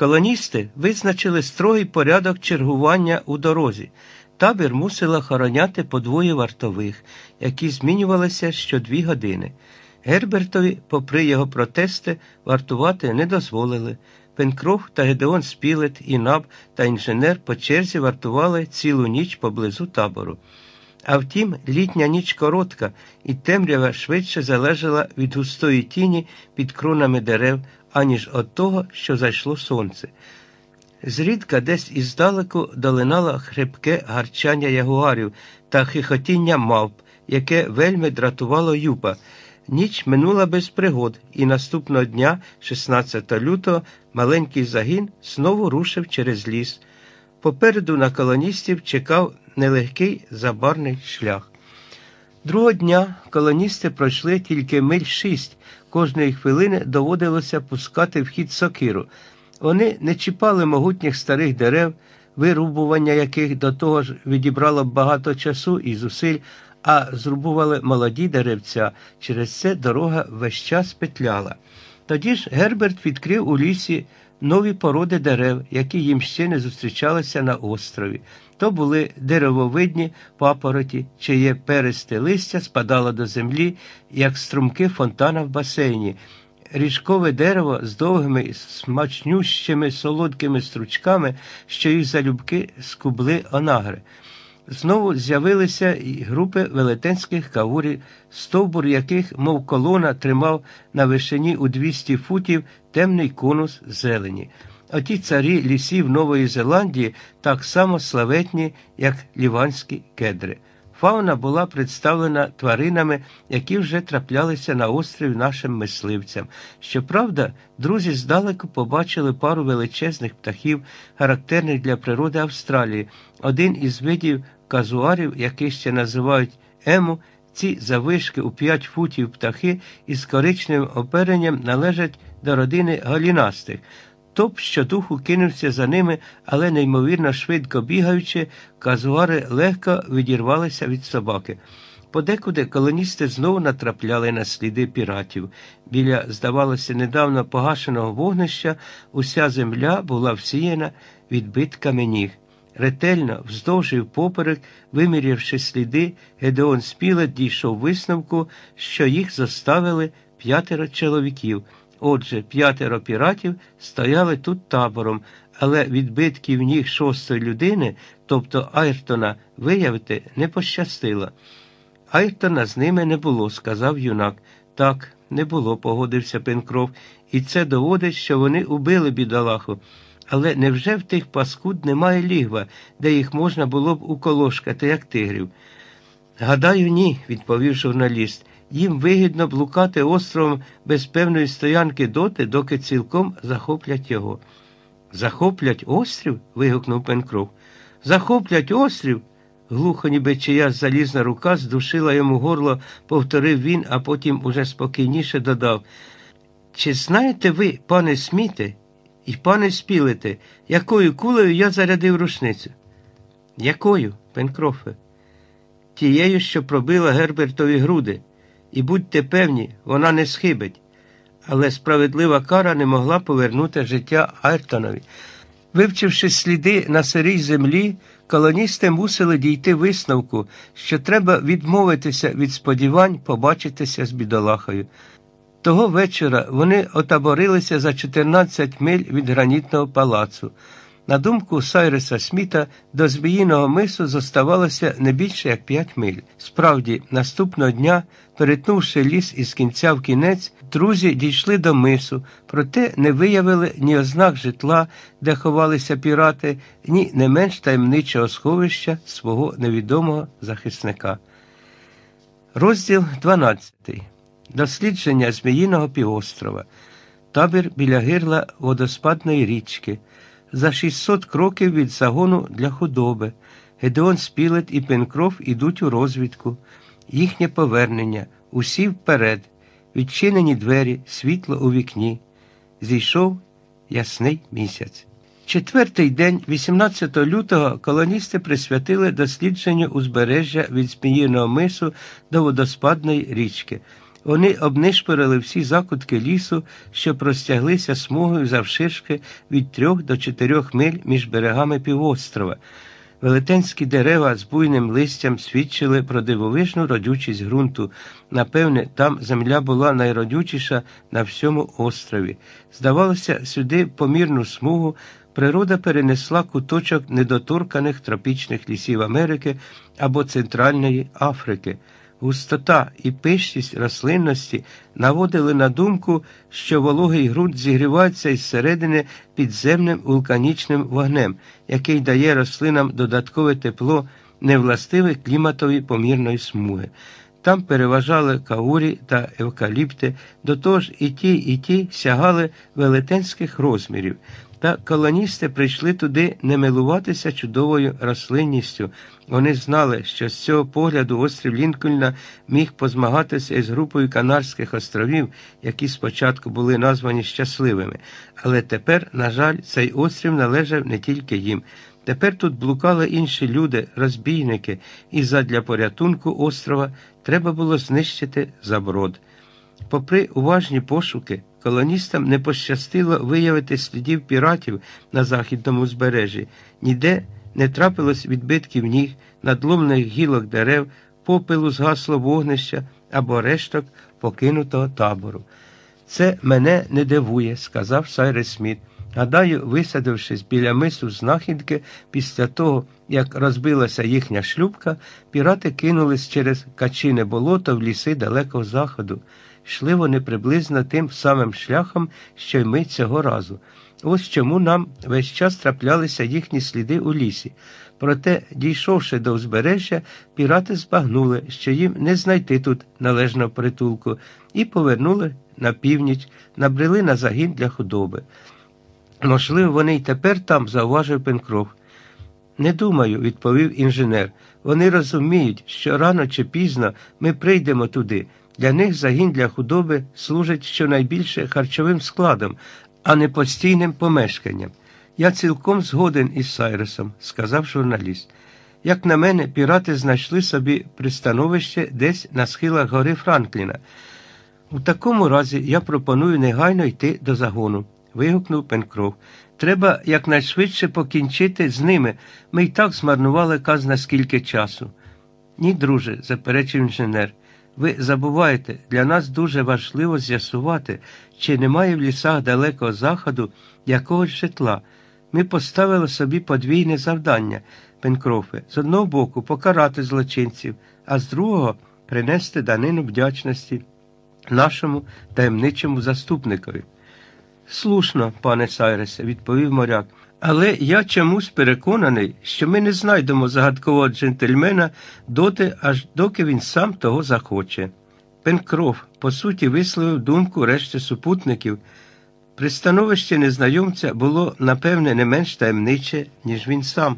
Колоністи визначили строгий порядок чергування у дорозі. Табір мусило охороняти по двоє вартових, які змінювалися що 2 години. Гербертові, попри його протести, вартувати не дозволили. Пенкроф та Гедеон Спілет, і Наб та інженер по черзі вартували цілу ніч поблизу табору. А втім, літня ніч коротка, і темрява швидше залежала від густої тіні під кронами дерев, аніж від того, що зайшло сонце. Зрідка десь іздалеку долинало хрипке гарчання ягуарів та хихотіння мавп, яке вельми дратувало Юпа. Ніч минула без пригод, і наступного дня, 16 лютого, маленький загін знову рушив через ліс. Попереду на колоністів чекав нелегкий забарний шлях. Другого дня колоністи пройшли тільки миль 6, кожної хвилини доводилося пускати в хід сокиру. Вони не чіпали могутніх старих дерев, вирубування яких до того ж відібрало багато часу і зусиль, а зрубували молоді деревця, через це дорога весь час петляла. Тоді ж Герберт відкрив у лісі нові породи дерев, які їм ще не зустрічалися на острові. То були деревовидні папороті, чиє перисте листя спадало до землі, як струмки фонтана в басейні, ріжкове дерево з довгими, смачнющими солодкими стручками, що їх залюбки скубли онагри. Знову з'явилися і групи велетенських кавурів, стовбур яких, мов колона, тримав на вишині у 200 футів темний конус зелені. Оті царі лісів Нової Зеландії так само славетні, як ліванські кедри. Фауна була представлена тваринами, які вже траплялися на острові нашим мисливцям. Щоправда, друзі здалеку побачили пару величезних птахів, характерних для природи Австралії. Один із видів казуарів, яких ще називають ему, ці заввишки у 5 футів птахи із коричневим оперенням належать до родини галінастих. Топ щодуху кинувся за ними, але неймовірно швидко бігаючи, казуари легко відірвалися від собаки. Подекуди колоністи знову натрапляли на сліди піратів. Біля, здавалося, недавно погашеного вогнища уся земля була всіяна відбитками ніг. Ретельно, вздовж і впоперек, вимірявши сліди, Гедеон Спілет дійшов висновку, що їх зоставили 5 чоловіків. Отже, 5 піратів стояли тут табором, але відбитків ніг 6-ї людини, тобто Айртона, виявити не пощастило. Айртона з ними не було, сказав юнак. Так, не було, погодився Пенкроф, і це доводить, що вони убили бідолаху. Але невже в тих паскуд немає лігва, де їх можна було б уколошкати, як тигрів? Гадаю, ні, відповів журналіст. Їм вигідно блукати островом без певної стоянки доти, доки цілком захоплять його. «Захоплять острів?» – вигукнув Пенкроф. «Захоплять острів?» Глухо, ніби чиясь залізна рука здушила йому горло, повторив він, а потім уже спокійніше додав. «Чи знаєте ви, пане Сміте і пане Спілете, якою кулею я зарядив рушницю?» «Якою, Пенкрофе?» «Тією, що пробила Гербертові груди. І будьте певні, вона не схибить». Але справедлива кара не могла повернути життя Айртонові. Вивчивши сліди на сирій землі, колоністи мусили дійти висновку, що треба відмовитися від сподівань побачитися з бідолахою. Того вечора вони отаборилися за 14 миль від гранітного палацу. На думку Сайреса Сміта, до Зміїного мису зоставалося не більше, як 5 миль. Справді, наступного дня, перетнувши ліс із кінця в кінець, друзі дійшли до мису, проте не виявили ні ознак житла, де ховалися пірати, ні не менш таємничого сховища свого невідомого захисника. Розділ 12. Дослідження Зміїного півострова. Табір біля гирла водоспадної річки. За 600 кроків від загону для худоби. Гедеон Спілет і Пенкроф ідуть у розвідку. Їхнє повернення. Усі вперед. Відчинені двері, світло у вікні. Зійшов ясний місяць. 4-й день, 18 лютого, колоністи присвятили дослідженню узбережжя від Зміїного мису до водоспадної річки. Вони обнишпорили всі закутки лісу, що простяглися смугою завширшки від 3 до 4 миль між берегами півострова. Велетенські дерева з буйним листям свідчили про дивовижну родючість ґрунту. Напевне, там земля була найродючіша на всьому острові. Здавалося, сюди помірну смугу природа перенесла куточок недоторканих тропічних лісів Америки або Центральної Африки. Густота і пишність рослинності наводили на думку, що вологий ґрунт зігрівається із середини підземним вулканічним вогнем, який дає рослинам додаткове тепло, невластиве кліматові помірної смуги. Там переважали каурі та евкаліпти, до того ж і ті сягали велетенських розмірів. Та колоністи прийшли туди не милуватися чудовою рослинністю. Вони знали, що з цього погляду острів Лінкольна міг позмагатися із групою Канарських островів, які спочатку були названі щасливими. Але тепер, на жаль, цей острів належав не тільки їм. Тепер тут блукали інші люди, розбійники, і задля порятунку острова треба було знищити заброд. Попри уважні пошуки, колоністам не пощастило виявити слідів піратів на західному узбережжі. Ніде не трапилось відбитків ніг, надломлених гілок дерев, попелу згасло вогнища або решток покинутого табору. «Це мене не дивує», – сказав Сайрес Сміт. «Гадаю, висадившись біля мису знахідки, після того, як розбилася їхня шлюпка, пірати кинулись через Качине болото в ліси Далекого Заходу. Йшли вони приблизно тим самим шляхом, що й ми цього разу. Ось чому нам весь час траплялися їхні сліди у лісі. Проте, дійшовши до узбережжя, пірати збагнули, що їм не знайти тут належного притулку, і повернули на північ, набрели на загін для худоби. Можливо, вони й тепер там, зауважив Пенкроф. «Не думаю», – відповів інженер. «Вони розуміють, що рано чи пізно ми прийдемо туди. Для них загін для худоби служить щонайбільше харчовим складом, а не постійним помешканням». «Я цілком згоден із Сайресом», – сказав журналіст. «Як на мене, пірати знайшли собі пристановище десь на схилах гори Франкліна. У такому разі я пропоную негайно йти до загону», – вигукнув Пенкроф. «Треба якнайшвидше покінчити з ними. Ми й так змарнували казна скільки часу». «Ні, друже», – заперечив інженер. «Ви забуваєте, для нас дуже важливо з'ясувати, чи немає в лісах Далекого Заходу якогось житла. Ми поставили собі подвійне завдання, Пенкрофе. З одного боку покарати злочинців, а з другого принести данину вдячності нашому таємничому заступникові». «Слушно, пане Сайресе», – відповів моряк. «Але я чомусь переконаний, що ми не знайдемо загадкового джентльмена доти, аж доки він сам того захоче». Пенкроф, по суті, висловив думку решти супутників. Пристановище незнайомця було, напевне, не менш таємниче, ніж він сам.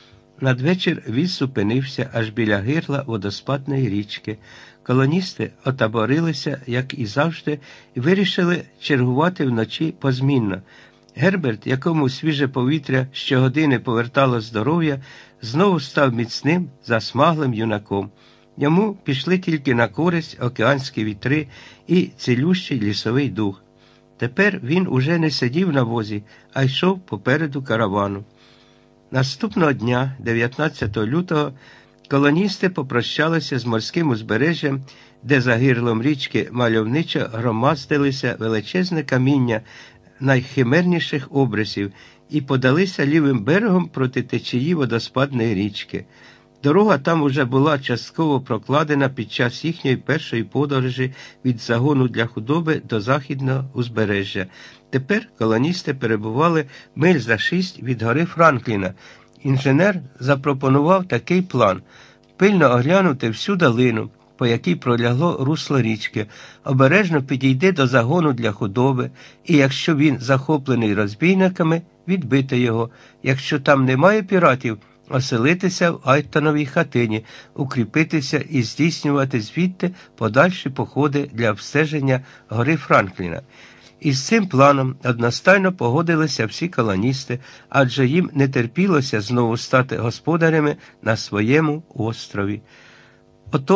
Надвечір віз зупинився аж біля гирла водоспадної річки. Колоністи отаборилися, як і завжди, і вирішили чергувати вночі позмінно. Герберт, якому свіже повітря щогодини повертало здоров'я, знову став міцним, засмаглим юнаком. Йому пішли тільки на користь океанські вітри і цілющий лісовий дух. Тепер він уже не сидів на возі, а йшов попереду каравану. Наступного дня, 19 лютого, колоністи попрощалися з морським узбережжям, де за гирлом річки мальовничо громаздилися величезне каміння найхимерніших обрисів і подалися лівим берегом проти течії водоспадної річки. Дорога там уже була частково прокладена під час їхньої першої подорожі від загону для худоби до західного узбережжя. Тепер колоністи перебували миль за 6 від гори Франкліна. Інженер запропонував такий план – пильно оглянути всю долину, по якій пролягло русло річки, обережно підійти до загону для худоби, і якщо він захоплений розбійниками, відбити його. Якщо там немає піратів, оселитися в Айтоновій хатині, укріпитися і здійснювати звідти подальші походи для обстеження гори Франкліна. Із цим планом одностайно погодилися всі колоністи, адже їм не терпілося знову стати господарями на своєму острові. Отож,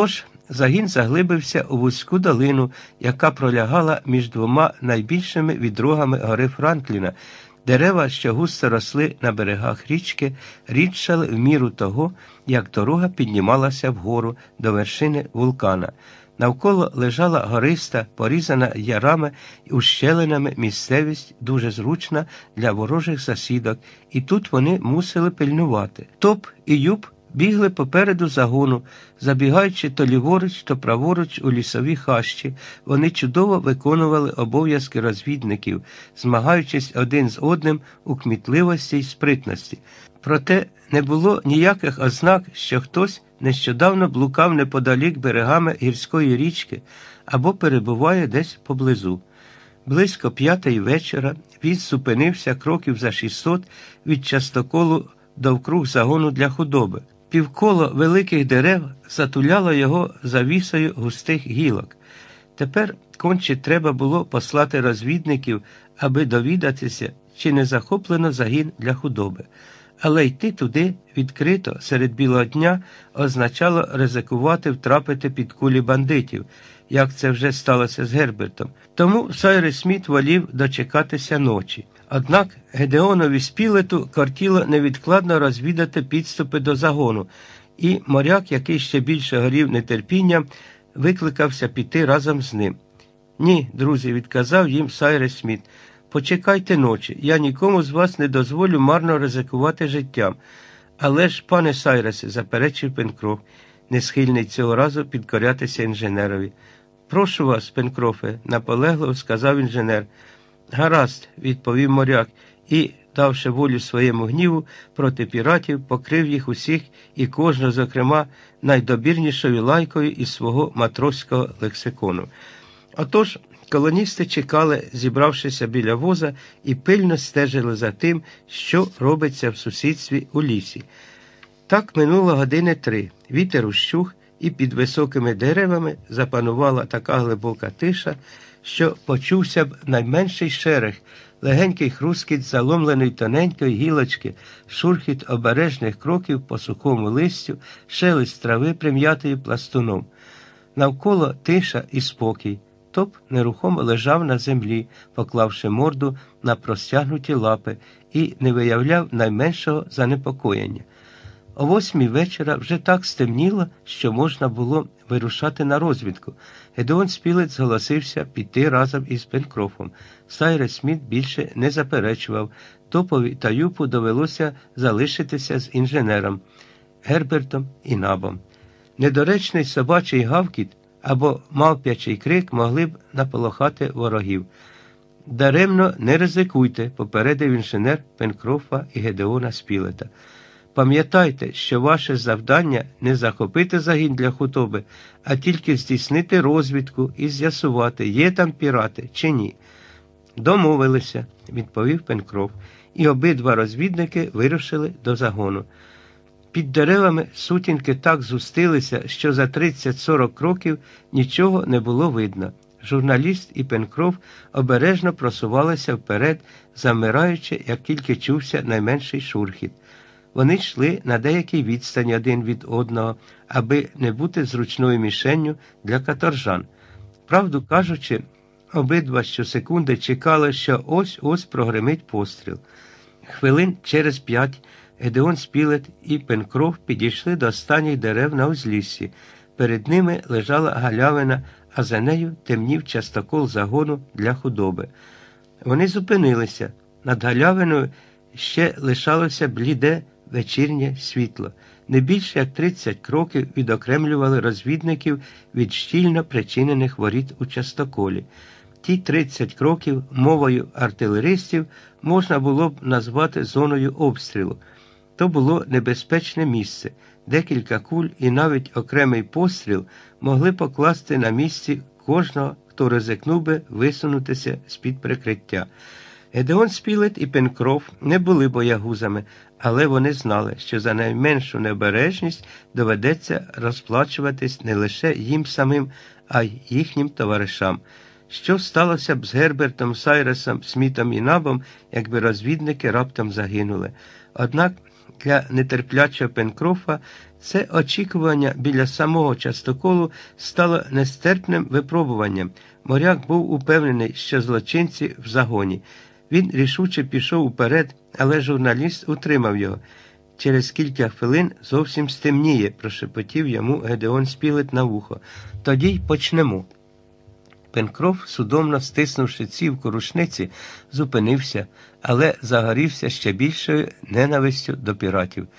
загін заглибився у вузьку долину, яка пролягала між двома найбільшими відрогами гори Франкліна. Дерева, що густо росли на берегах річки, рідшали в міру того, як дорога піднімалася вгору до вершини вулкана. Навколо лежала гориста, порізана ярами і ущелинами місцевість, дуже зручна для ворожих засідок, і тут вони мусили пильнувати. Топ і Юб бігли попереду загону, забігаючи то ліворуч, то праворуч у лісові хащі. Вони чудово виконували обов'язки розвідників, змагаючись один з одним у кмітливості й спритності. Проте не було ніяких ознак, що хтось нещодавно блукав неподалік берегами гірської річки або перебуває десь поблизу. Близько 5-ї вечора віз зупинився кроків за 600 від частоколу довкруг загону для худоби. Півколо великих дерев затуляло його завісою густих гілок. Тепер конче треба було послати розвідників, аби довідатися, чи не захоплено загін для худоби. Але йти туди відкрито серед білого дня означало ризикувати втрапити під кулі бандитів, як це вже сталося з Гербертом. Тому Сайрес Сміт волів дочекатися ночі. Однак Гедеонові Спілету кортіло невідкладно розвідати підступи до загону, і моряк, який ще більше горів нетерпінням, викликався піти разом з ним. «Ні, друзі», – відказав їм Сайрес Сміт, – «почекайте ночі, я нікому з вас не дозволю марно ризикувати життям». «Але ж, пане Сайресе», – заперечив Пенкроф, не схильний цього разу підкорятися інженерові. «Прошу вас, Пенкрофе», – наполегливо сказав інженер. «Гаразд», – відповів моряк, і, давши волю своєму гніву проти піратів, покрив їх усіх і кожного, зокрема, найдобірнішою лайкою із свого матроського лексикону. Отож, колоністи чекали, зібравшися біля воза, і пильно стежили за тим, що робиться в сусідстві у лісі. Так минуло години 3. Вітер ущух, і під високими деревами запанувала така глибока тиша, що почувся б найменший шерех, легенький хрускіт заломленої тоненької гілочки, шурхіт обережних кроків по сухому листю, шелест трави, прим'ятої пластуном. Навколо тиша і спокій. Топ нерухомо лежав на землі, поклавши морду на простягнуті лапи, і не виявляв найменшого занепокоєння. О 8 вечора вже так стемніло, що можна було вирушати на розвідку. Гедеон Спілет зголосився піти разом із Пенкрофом. Сайрес Сміт більше не заперечував. Топові та Юпу довелося залишитися з інженером Гербертом і Набом. Недоречний собачий гавкіт або мавпячий крик могли б наполохати ворогів. «Даремно не ризикуйте», – попередив інженер Пенкрофа і Гедеона Спілета. «Пам'ятайте, що ваше завдання не захопити загін для худоби, а тільки здійснити розвідку і з'ясувати, є там пірати чи ні». «Домовилися», – відповів Пенкроф, і обидва розвідники вирушили до загону. Під деревами сутінки так згустилися, що за 30-40 кроків нічого не було видно. Журналіст і Пенкроф обережно просувалися вперед, замираючи, як тільки чувся найменший шурхіт. Вони йшли на деякій відстані один від одного, аби не бути зручною мішенню для каторжан. Правду кажучи, обидва щосекунди чекали, що ось-ось прогримить постріл. Хвилин через 5 Гедеон Спілет і Пенкроф підійшли до останніх дерев на узліссі. Перед ними лежала галявина, а за нею темнів частокол загону для худоби. Вони зупинилися. Над галявиною ще лишалося бліде вечірнє світло. Не більше як 30 кроків відокремлювали розвідників від щільно причинених воріт у частоколі. Ті 30 кроків мовою артилеристів можна було б назвати зоною обстрілу. То було небезпечне місце. Декілька куль і навіть окремий постріл могли покласти на місці кожного, хто ризикнув би висунутися з-під прикриття. Гедеон Спілет і Пенкроф не були боягузами, але вони знали, що за найменшу необережність доведеться розплачуватись не лише їм самим, а й їхнім товаришам. Що сталося б з Гербертом, Сайресом, Смітом і Набом, якби розвідники раптом загинули? Однак Для нетерплячого Пенкрофа це очікування біля самого частоколу стало нестерпним випробуванням. Моряк був упевнений, що злочинці в загоні. Він рішуче пішов уперед, але журналіст утримав його. «Через кілька хвилин зовсім стемніє», – прошепотів йому Гедеон Спілет на вухо. «Тоді й почнемо». Пенкроф, судомно стиснувши цівку рушниці, зупинився, але загорівся ще більшою ненавистю до піратів.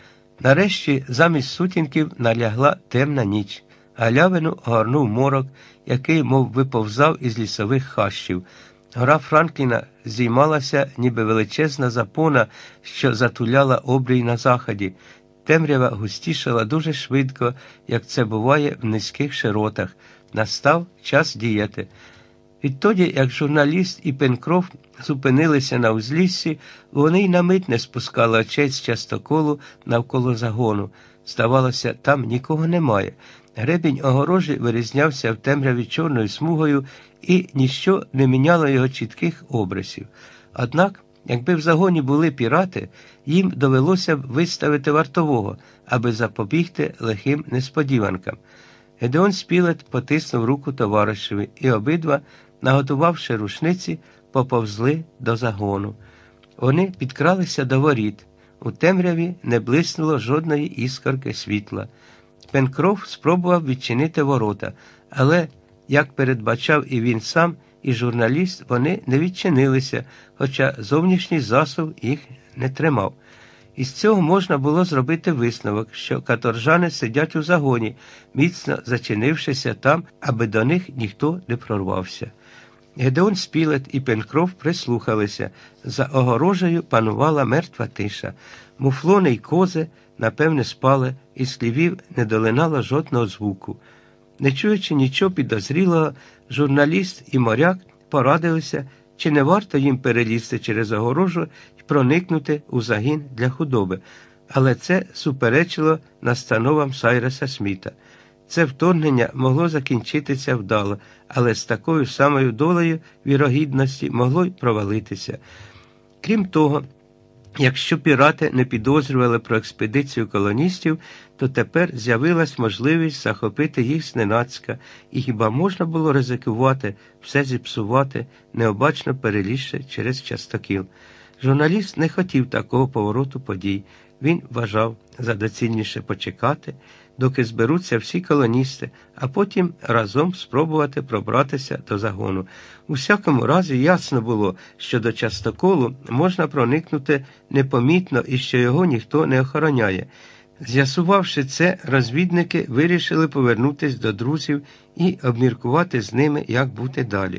Нарешті замість сутінків налягла темна ніч. Галявину огорнув морок, який мов виповзав із лісових хащів. Гора Франкліна здіймалася, ніби величезна запона, що затуляла обрій на заході. Темрява густішала дуже швидко, як це буває в низьких широтах. Настав час діяти. Відтоді, як журналіст і Пенкроф зупинилися на узліссі, вони й на мить не спускали очей з частоколу навколо загону. Здавалося, там нікого немає. Гребінь огорожі вирізнявся в темряві чорною смугою, і ніщо не міняло його чітких обрисів. Однак, якби в загоні були пірати, їм довелося б виставити вартового, аби запобігти лихим несподіванкам. Гедеон Спілет потиснув руку товаришеві, і обидва, наготувавши рушниці, поповзли до загону. Вони підкралися до воріт. У темряві не блиснуло жодної іскорки світла. Пенкроф спробував відчинити ворота, але, як передбачав і він сам, і журналіст, вони не відчинилися, хоча зовнішній засув їх не тримав. Із цього можна було зробити висновок, що каторжани сидять у загоні, міцно зачинившися там, аби до них ніхто не прорвався. Гедеон Спілет і Пенкроф прислухалися. За огорожею панувала мертва тиша. Муфлони й кози, напевне, спали, і з хлівів не долинало жодного звуку. Не чуючи нічого підозрілого, журналіст і моряк порадилися, чи не варто їм перелізти через огорожу і проникнути у загін для худоби. Але це суперечило настановам Сайреса Сміта. Це вторгнення могло закінчитися вдало, але з такою самою долею вірогідності могло й провалитися. Крім того, якщо пірати не підозрювали про експедицію колоністів, то тепер з'явилась можливість захопити їх зненацька, і хіба можна було ризикувати, все зіпсувати, необачно перелізши через частокіл. Журналіст не хотів такого повороту подій. Він вважав за доцільніше почекати, доки зберуться всі колоністи, а потім разом спробувати пробратися до загону. У всякому разі ясно було, що до частоколу можна проникнути непомітно і що його ніхто не охороняє. З'ясувавши це, розвідники вирішили повернутися до друзів і обміркувати з ними, як бути далі.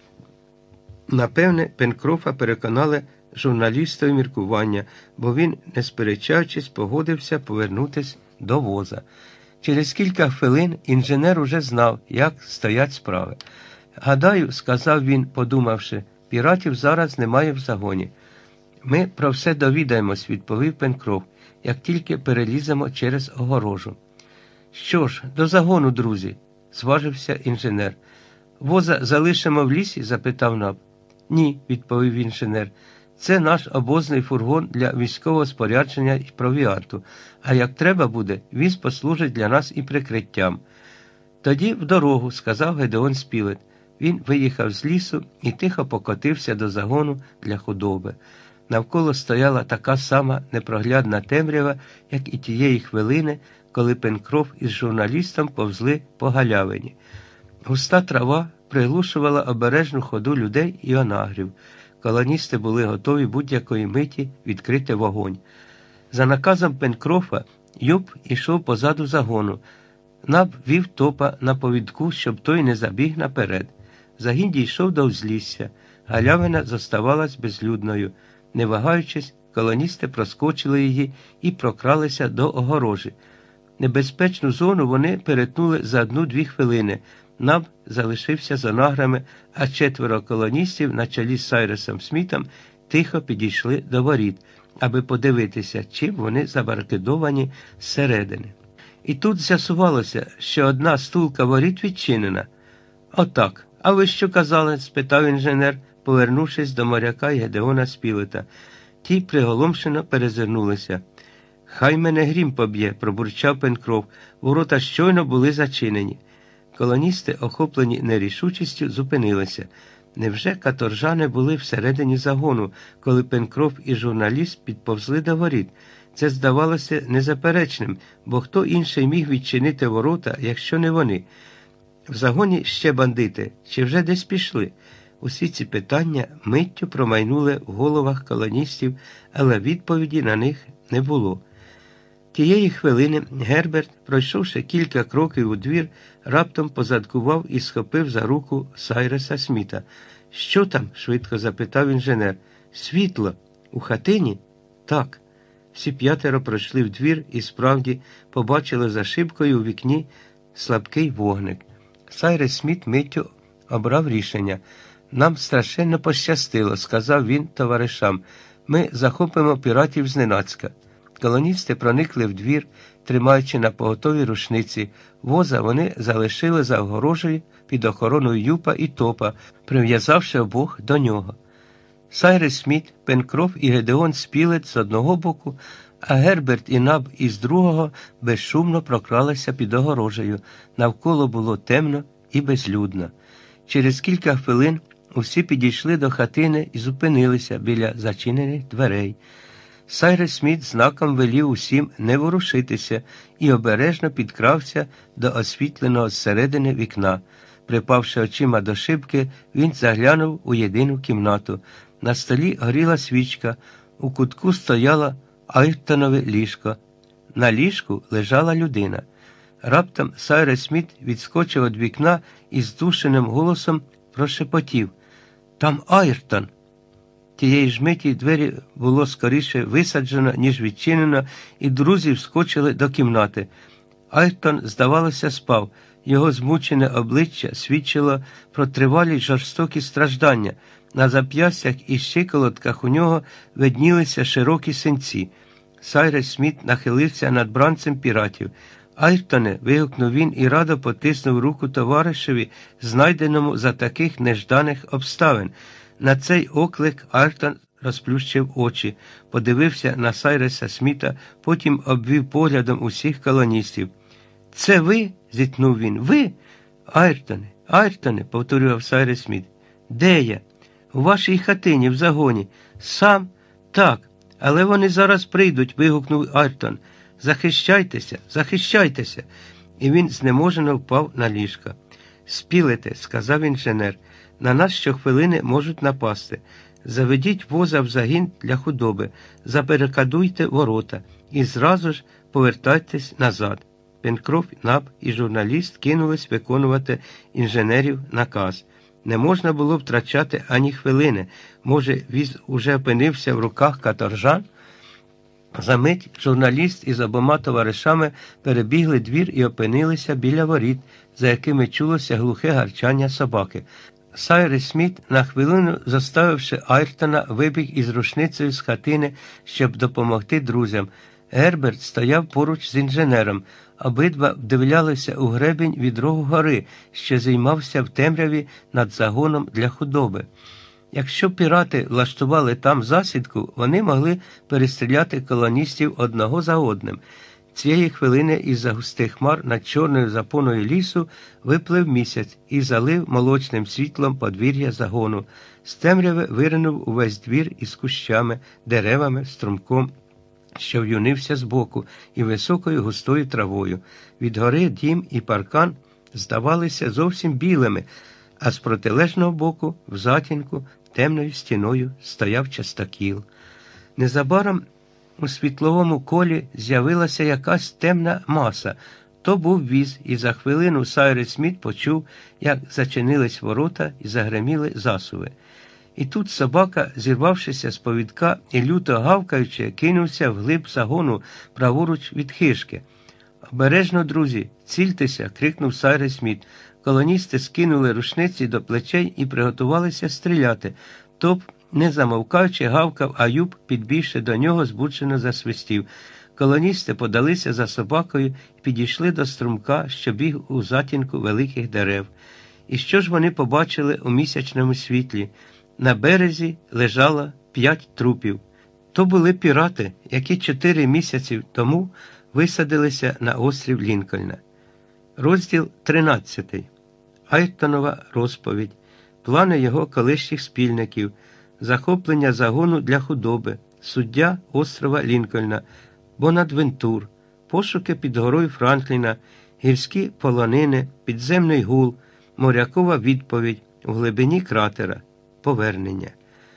Напевне, Пенкрофа переконали журналістові міркування, бо він, не сперечаючись, погодився повернутися до воза. Через кілька хвилин інженер уже знав, як стоять справи. «Гадаю, – сказав він, подумавши, – піратів зараз немає в загоні». «Ми про все довідаємось», – відповів Пенкроф, – «як тільки переліземо через огорожу». «Що ж, до загону, друзі», – зважився інженер. «Воза залишимо в лісі?» – запитав Наб. «Ні», – відповів інженер. «Це наш обозний фургон для військового спорядження і провіанту, а як треба буде, віз послужить для нас і прикриттям». «Тоді в дорогу», – сказав Гедеон Спілет. Він виїхав з лісу і тихо покотився до загону для худоби. Навколо стояла така сама непроглядна темрява, як і тієї хвилини, коли Пенкроф із журналістом повзли по галявині. Густа трава приглушувала обережну ходу людей і онагрів. Колоністи були готові будь-якої миті відкрити вогонь. За наказом Пенкрофа Юб ішов позаду загону. Наб вів Топа на повідку, щоб той не забіг наперед. Загін дійшов до узлісся. Галявина зоставалась безлюдною. Не вагаючись, колоністи проскочили її і прокралися до огорожі. Небезпечну зону вони перетнули за 1-2 хвилини. Наб залишився з онаграми, а 4 колоністів на чолі з Сайресом Смітом тихо підійшли до воріт, аби подивитися, чим вони забарикадовані зсередини. І тут з'ясувалося, що одна стулка воріт відчинена. «Отак. А ви що казали?» – спитав інженер, повернувшись до моряка й Гедеона Спілета. Ті приголомшено перезирнулися. «Хай мене грім поб'є», – пробурчав Пенкроф. Ворота щойно були зачинені. Колоністи, охоплені нерішучістю, зупинилися. Невже каторжани були всередині загону, коли Пенкроф і журналіст підповзли до воріт? Це здавалося незаперечним, бо хто інший міг відчинити ворота, якщо не вони? В загоні ще бандити, чи вже десь пішли? Усі ці питання миттю промайнули в головах колоністів, але відповіді на них не було. Тієї хвилини Герберт, пройшовши кілька кроків у двір, раптом позадкував і схопив за руку Сайреса Сміта. «Що там?» – швидко запитав інженер. «Світло. У хатині?» «Так». Всі п'ятеро пройшли в двір і справді побачили за шибкою у вікні слабкий вогник. Сайрес Сміт миттю обрав рішення. «Нам страшенно пощастило», – сказав він товаришам. «Ми захопимо піратів зненацька». Колоністи проникли в двір, тримаючи напоготові рушниці. Воза вони залишили за огорожею під охороною Юпа і Топа, прив'язавши обох до нього. Сайрес Сміт, Пенкроф і Гедеон Спілет з одного боку, а Герберт і Наб із другого безшумно прокралися під огорожею. Навколо було темно і безлюдно. Через кілька хвилин усі підійшли до хатини і зупинилися біля зачинених дверей. Сайрес Сміт знаком велів усім не ворушитися і обережно підкрався до освітленого зсередини вікна. Припавши очима до шибки, він заглянув у єдину кімнату. На столі горіла свічка, у кутку стояло Айртонове ліжко. На ліжку лежала людина. Раптом Сайрес Сміт відскочив від вікна і здушеним голосом прошепотів: «Там Айртон!» Тієї ж миті двері було скоріше висаджено, ніж відчинено, і друзі вскочили до кімнати. Айртон, здавалося, спав. Його змучене обличчя свідчило про тривалі жорстокі страждання. На зап'ястях і щиколотках у нього виднілися широкі синці. Сайрес Сміт нахилився над бранцем піратів. «Айртоне!» – вигукнув він і радо потиснув руку товаришеві, знайденому за таких нежданих обставин. На цей оклик Айртон розплющив очі, подивився на Сайреса Сміта, потім обвів поглядом усіх колоністів. «Це ви?» – зітхнув він. «Ви?» «Айртоне, Айртоне!» – повторював Сайрес Сміт. «Де я?» «У вашій хатині, в загоні». «Сам?» «Так, але вони зараз прийдуть», – вигукнув Айртон. «Захищайтеся, захищайтеся!» І він знеможено впав на ліжко. «Спілете», – сказав інженер. «На нас щохвилини можуть напасти. Заведіть воза в загін для худоби, забарикадуйте ворота і зразу ж повертайтесь назад». Пенкроф, Наб і журналіст кинулись виконувати інженерів наказ. Не можна було втрачати ані хвилини. Може, віз уже опинився в руках каторжан? Замить журналіст із обома товаришами перебігли двір і опинилися біля воріт, за якими чулося глухе гарчання собаки. Сайрес Сміт, на хвилину заставивши Айртона, вибіг із рушницею з хатини, щоб допомогти друзям. Герберт стояв поруч з інженером. Обидва вдивлялися у гребінь від рогу гори, що зіймався в темряві над загоном для худоби. Якщо пірати влаштували там засідку, вони могли перестріляти колоністів одного за одним. Цієї хвилини із-за густих хмар над чорною запоною лісу виплив місяць і залив молочним світлом подвір'я загону. З темряви виринув увесь двір із кущами, деревами, струмком, що в'юнився збоку, і високою густою травою. Від гори дім і паркан здавалися зовсім білими, а з протилежного боку, в затінку, темною стіною стояв частокіл. Незабаром у світловому колі з'явилася якась темна маса. То був віз, і за хвилину Сайрес Сміт почув, як зачинились ворота і загреміли засуви. І тут собака, зірвавшися з повідка і люто гавкаючи, кинувся вглиб загону праворуч від хижки. «Обережно, друзі, цільтеся!» – крикнув Сайрес Сміт. Колоністи скинули рушниці до плечей і приготувалися стріляти. Топ, не замовкаючи, гавкав, а Юп, підбігши до нього, збуджено засвистів. Колоністи подалися за собакою і підійшли до струмка, що біг у затінку великих дерев. І що ж вони побачили у місячному світлі? На березі лежало 5 трупів. То були пірати, які 4 місяці тому висадилися на острів Лінкольна. Розділ 13. Айртонова розповідь. Плани його колишніх спільників. Захоплення загону для худоби. Суддя острова Лінкольна. Бонадвентур. Пошуки під горою Франкліна. Гірські полонини. Підземний гул. Морякова відповідь. У глибині кратера. Повернення.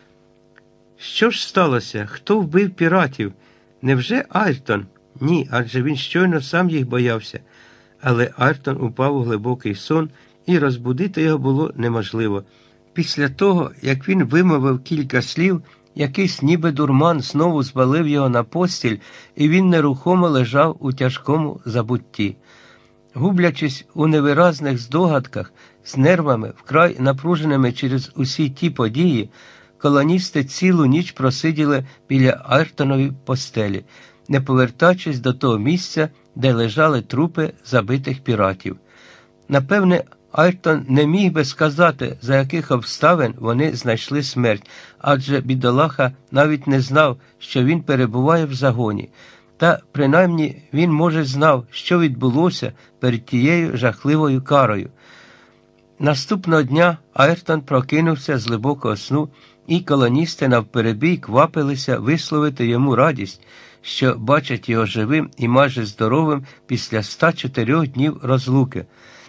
Що ж сталося? Хто вбив піратів? Невже Айртон? Ні, адже він щойно сам їх боявся. Але Айртон упав у глибокий сон, і розбудити його було неможливо. Після того, як він вимовив кілька слів, якийсь ніби дурман знову звалив його на постіль, і він нерухомо лежав у тяжкому забутті. Гублячись у невиразних здогадках, з нервами, вкрай напруженими через усі ті події, колоністи цілу ніч просиділи біля Айртонової постелі, не повертаючись до того місця, де лежали трупи забитих піратів. Напевне, Айртон не міг би сказати, за яких обставин вони знайшли смерть, адже бідолаха навіть не знав, що він перебуває в загоні. Та, принаймні, він, може, знав, що відбулося перед тією жахливою карою. Наступного дня Айртон прокинувся з глибокого сну, і колоністи навперебій квапилися висловити йому радість, що бачать його живим і майже здоровим після 104 днів розлуки.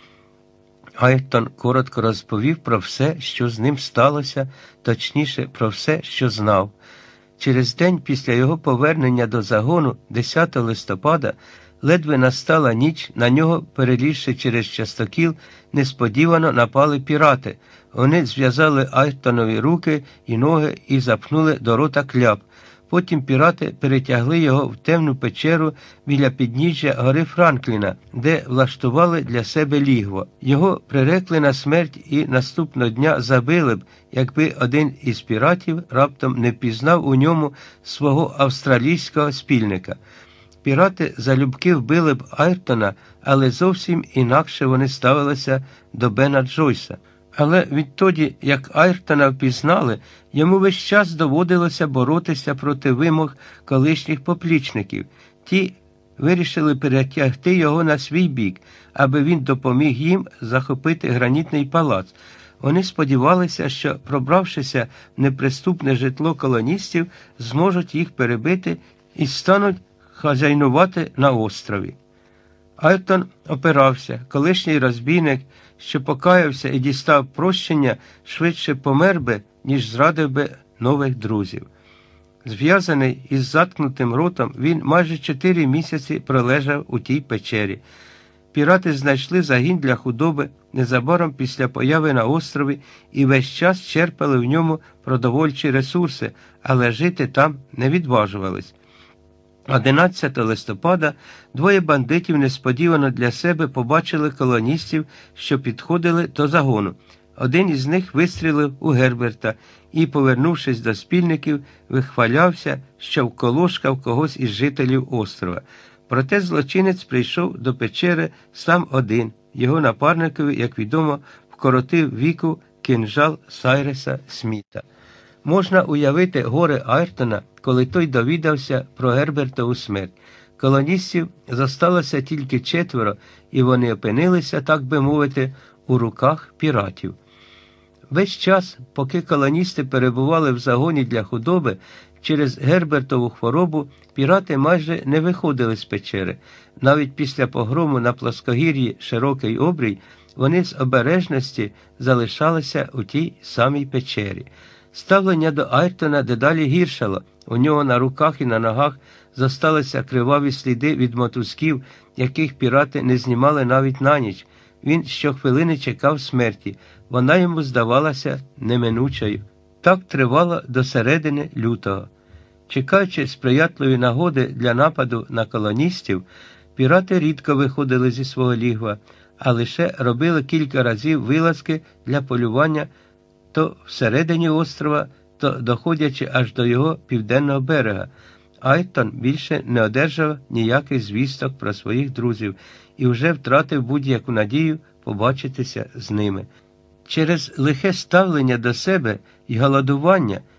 Айртон коротко розповів про все, що з ним сталося, точніше, про все, що знав. Через день після його повернення до загону, 10 листопада, ледве настала ніч, на нього, перелізши через частокіл, несподівано напали пірати. Вони зв'язали Айртонові руки і ноги і запхнули до рота кляп. Потім пірати перетягли його в темну печеру біля підніжжя гори Франкліна, де влаштували для себе лігво. Його прирекли на смерть і наступного дня забили б, якби один із піратів раптом не впізнав у ньому свого австралійського спільника. Пірати залюбки вбили б Айртона, але зовсім інакше вони ставилися до Бена Джойса. Але відтоді, як Айртона впізнали, йому весь час доводилося боротися проти вимог колишніх поплічників. Ті вирішили перетягти його на свій бік, аби він допоміг їм захопити гранітний палац. Вони сподівалися, що, пробравшися в неприступне житло колоністів, зможуть їх перебити і стануть хазяйнувати на острові. Айртон опирався. Колишній розбійник, що покаявся і дістав прощення, швидше помер би, ніж зрадив би нових друзів. Зв'язаний із заткнутим ротом, він майже 4 місяці пролежав у тій печері. Пірати знайшли загін для худоби незабаром після появи на острові і весь час черпали в ньому продовольчі ресурси, але жити там не відважувались. 11 листопада двоє бандитів несподівано для себе побачили колоністів, що підходили до загону. Один із них вистрілив у Герберта і, повернувшись до спільників, вихвалявся, що вколошкав когось із жителів острова. Проте злочинець прийшов до печери сам один. Його напарникові, як відомо, вкоротив віку кинджал Сайреса Сміта. Можна уявити горе Айртона, коли той довідався про Гербертову смерть. Колоністів зосталося тільки 4, і вони опинилися, так би мовити, у руках піратів. Весь час, поки колоністи перебували в загоні для худоби, через Гербертову хворобу пірати майже не виходили з печери. Навіть після погрому на плоскогір'ї Широкий Обрій вони з обережності залишалися у тій самій печері. Ставлення до Айртона дедалі гіршало. У нього на руках і на ногах зосталися криваві сліди від мотузків, яких пірати не знімали навіть на ніч. Він щохвилини чекав смерті. Вона йому здавалася неминучою. Так тривало до середини лютого. Чекаючи сприятливої нагоди для нападу на колоністів, пірати рідко виходили зі свого лігва, а лише робили кілька разів вилазки для полювання то всередині острова, то доходячи аж до його південного берега. Айртон більше не одержав ніяких звісток про своїх друзів і вже втратив будь-яку надію побачитися з ними. Через лихе ставлення до себе і голодування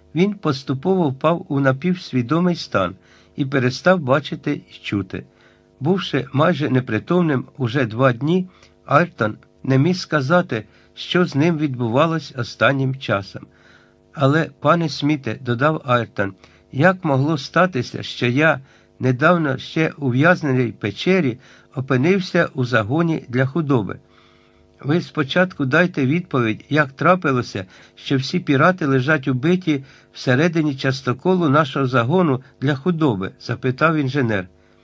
Він поступово впав у напівсвідомий стан і перестав бачити й чути. Бувши майже непритомним уже 2 дні, Айртон не міг сказати, що з ним відбувалось останнім часом. Але, пане Сміте, додав Айртон, як могло статися, що я, недавно ще ув'язнений в печері, опинився у загоні для худоби? Ви спочатку дайте відповідь, як трапилося, що всі пірати лежать убиті всередині частоколу нашого загону для худоби, запитав інженер.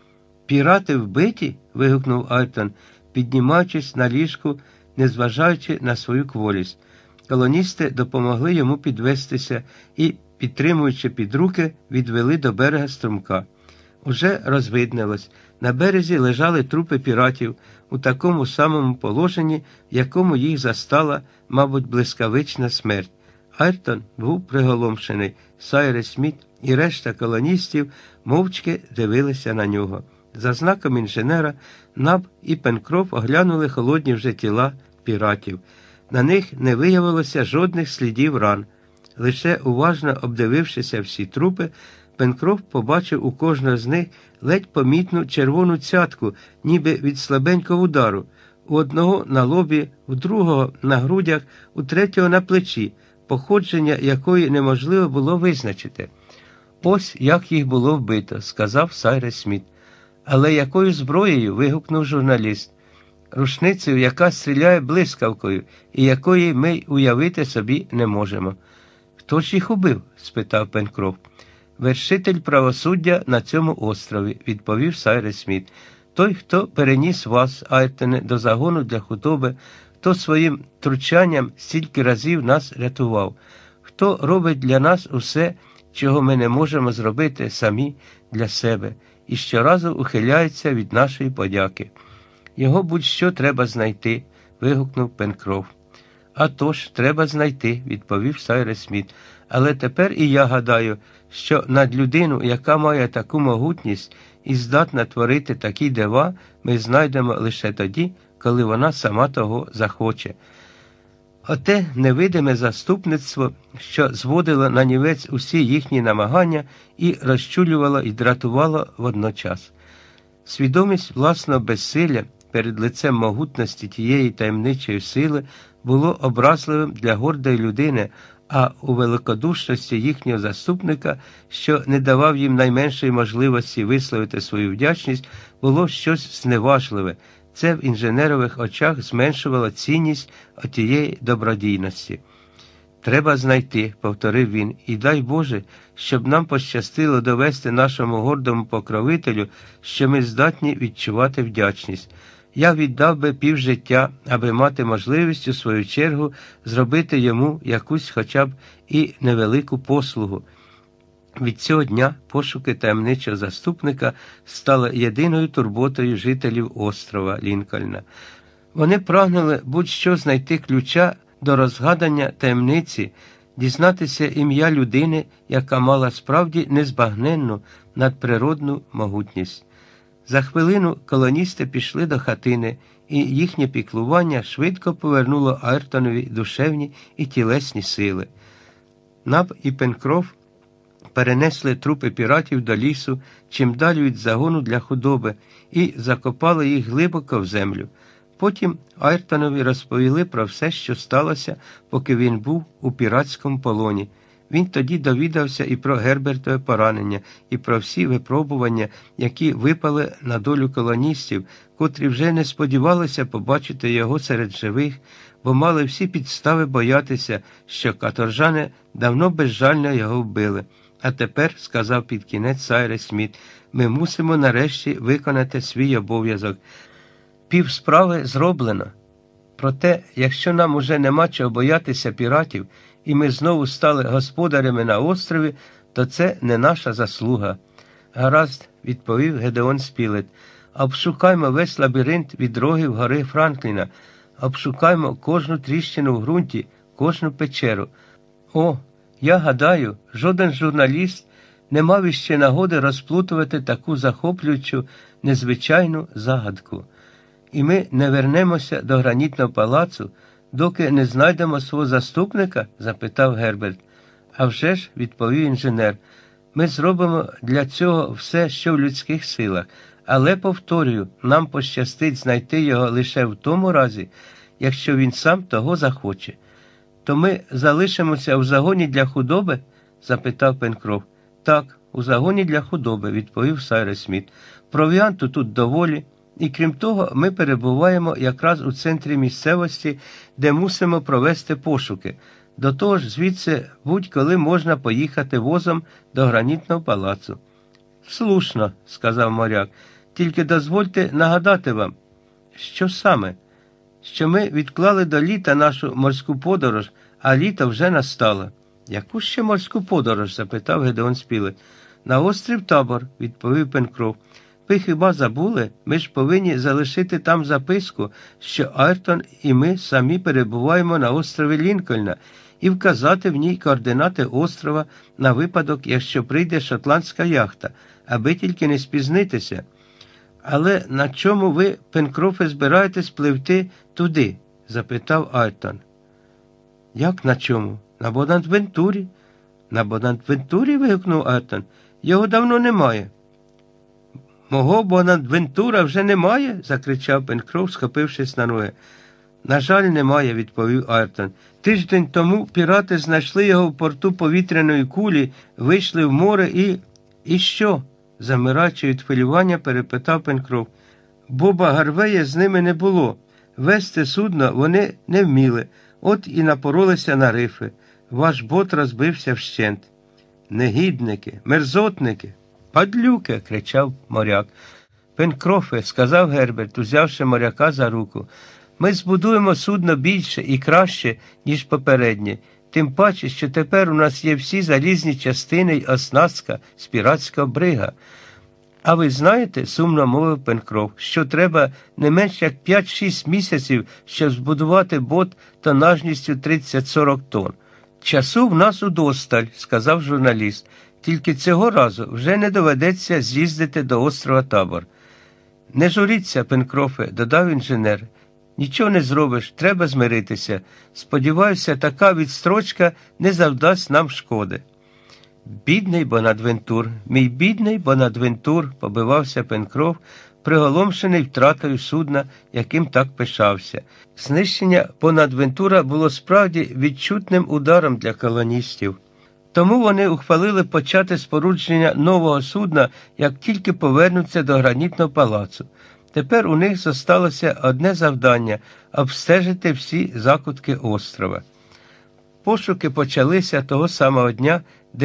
Пірати вбиті? Вигукнув Айртон, піднімаючись на ліжку, незважаючи на свою кволість. Колоністи допомогли йому підвестися і, підтримуючи під руки, відвели до берега струмка. Уже розвиднилось. На березі лежали трупи піратів у такому самому положенні, в якому їх застала, мабуть, блискавична смерть. Айртон був приголомшений. Сайрес Сміт і решта колоністів мовчки дивилися на нього. За знаком інженера Наб і Пенкроф оглянули холодні вже тіла піратів. На них не виявилося жодних слідів ран. Лише уважно обдивившися всі трупи, Пенкроф побачив у кожного з них ледь помітну червону цятку, ніби від слабенького удару. У одного на лобі, у другого на грудях, у третього на плечі, походження якої неможливо було визначити. «Ось як їх було вбито», – сказав Сайрес Сміт. «Але якою зброєю?» – вигукнув журналіст. «Рушницею, яка стріляє блискавкою, і якої ми уявити собі не можемо». «Хто ж їх убив?» – спитав Пенкроф. «Вершитель правосуддя на цьому острові», – відповів Сайрес Сміт. «Той, хто переніс вас, Айртоне, до загону для худоби, хто своїм втручанням стільки разів нас рятував, хто робить для нас усе, чого ми не можемо зробити самі для себе, і щоразу ухиляється від нашої подяки. Його будь-що треба знайти», – вигукнув Пенкроф. «А тож, треба знайти», – відповів Сайрес Сміт. «Але тепер і я гадаю, що над людину, яка має таку могутність і здатна творити такі дива, ми знайдемо лише тоді, коли вона сама того захоче». Оте невидиме заступництво, що зводило на нівець усі їхні намагання і розчулювало і дратувало водночас. Свідомість власного безсилля перед лицем могутності тієї таємничої сили було образливим для гордої людини, а у великодушності їхнього заступника, що не давав їм найменшої можливості висловити свою вдячність, було щось зневажливе. Це в інженерових очах зменшувало цінність отієї добродійності. «Треба знайти», – повторив він, – «і дай Боже, щоб нам пощастило довести нашому гордому покровителю, що ми здатні відчувати вдячність. Я віддав би півжиття, аби мати можливість у свою чергу зробити йому якусь хоча б і невелику послугу». Від цього дня пошуки таємничого заступника стали єдиною турботою жителів острова Лінкольна. Вони прагнули будь-що знайти ключа до розгадання таємниці, дізнатися ім'я людини, яка мала справді незбагненну надприродну могутність. За хвилину колоністи пішли до хатини, і їхнє піклування швидко повернуло Айртонові душевні і тілесні сили. Наб і Пенкроф перенесли трупи піратів до лісу, чим далі від загону для худоби, і закопали їх глибоко в землю. Потім Айртонові розповіли про все, що сталося, поки він був у піратському полоні. Він тоді довідався і про Гербертове поранення, і про всі випробування, які випали на долю колоністів, котрі вже не сподівалися побачити його серед живих, бо мали всі підстави боятися, що каторжани давно безжально його вбили. «А тепер, – сказав під кінець Сайрес Сміт, – ми мусимо нарешті виконати свій обов'язок. Півсправи зроблено. Проте, якщо нам уже нема чого боятися піратів, і ми знову стали господарями на острові, то це не наша заслуга». «Гаразд», – відповів Гедеон Спілет, – «обшукаймо весь лабіринт від рогів гори Франкліна, обшукаймо кожну тріщину в ґрунті, кожну печеру. О, я гадаю, жоден журналіст не мав іще нагоди розплутувати таку захоплюючу, незвичайну загадку. І ми не вернемося до гранітного палацу, доки не знайдемо свого заступника?» – запитав Герберт. «А вже ж», – відповів інженер, – «ми зробимо для цього все, що в людських силах. Але, повторюю, нам пощастить знайти його лише в тому разі, якщо він сам того захоче». «То ми залишимося у загоні для худоби?» – запитав Пенкроф. «Так, у загоні для худоби», – відповів Сайрес Сміт. «Провіанту тут доволі, і крім того, ми перебуваємо якраз у центрі місцевості, де мусимо провести пошуки. До того ж, звідси будь-коли можна поїхати возом до гранітного палацу». «Слушно», – сказав моряк, – «тільки дозвольте нагадати вам». «Що саме?» «Що ми відклали до літа нашу морську подорож, а літо вже настало». «Яку ще морську подорож?» – запитав Гедеон Спілет. «На острів Табор», – відповів Пенкроф. «Ви хіба забули? Ми ж повинні залишити там записку, що Айртон і ми самі перебуваємо на острові Лінкольна, і вказати в ній координати острова на випадок, якщо прийде шотландська яхта, аби тільки не спізнитися». «Але на чому ви, Пенкрофе, збираєтесь пливти туди?» – запитав Айртон. «Як на чому? На Бонавентурі». «На Бонавентурі?» – вигукнув Айртон. «Його давно немає». «Мого Бонавентура вже немає?» – закричав Пенкроф, схопившись на ноги. «На жаль, немає», – відповів Айртон. «Тиждень тому пірати знайшли його в порту повітряної кулі, вийшли в море і...» «І що?» – замираючи від хвилювання, перепитав Пенкроф. «Боба Гарвея з ними не було. Вести судно вони не вміли, от і напоролися на рифи. Ваш бот розбився вщент». «Негідники, мерзотники, падлюки!» – кричав моряк. «Пенкрофе», – сказав Герберт, узявши моряка за руку, – «ми збудуємо судно більше і краще, ніж попереднє. Тим паче, що тепер у нас є всі залізні частини й оснастка з піратського брига». «А ви знаєте, – сумно мовив Пенкроф, – що треба не менш як 5-6 місяців, щоб збудувати бот тонажністю 30-40 тонн. «Часу в нас удосталь», – сказав журналіст. «Тільки цього разу вже не доведеться з'їздити до острова Табор». «Не журіться, Пенкрофе», – додав інженер. «Нічого не зробиш, треба змиритися. Сподіваюся, така відстрочка не завдасть нам шкоди». «Бідний Бонадвентур, мій бідний Бонадвентур», – побивався Пенкроф, приголомшений втратою судна, яким так пишався. Знищення Бонадвентура було справді відчутним ударом для колоністів. Тому вони ухвалили почати спорудження нового судна, як тільки повернуться до гранітного палацу. Тепер у них зосталося одне завдання – обстежити всі закутки острова. Пошуки почалися того самого дня,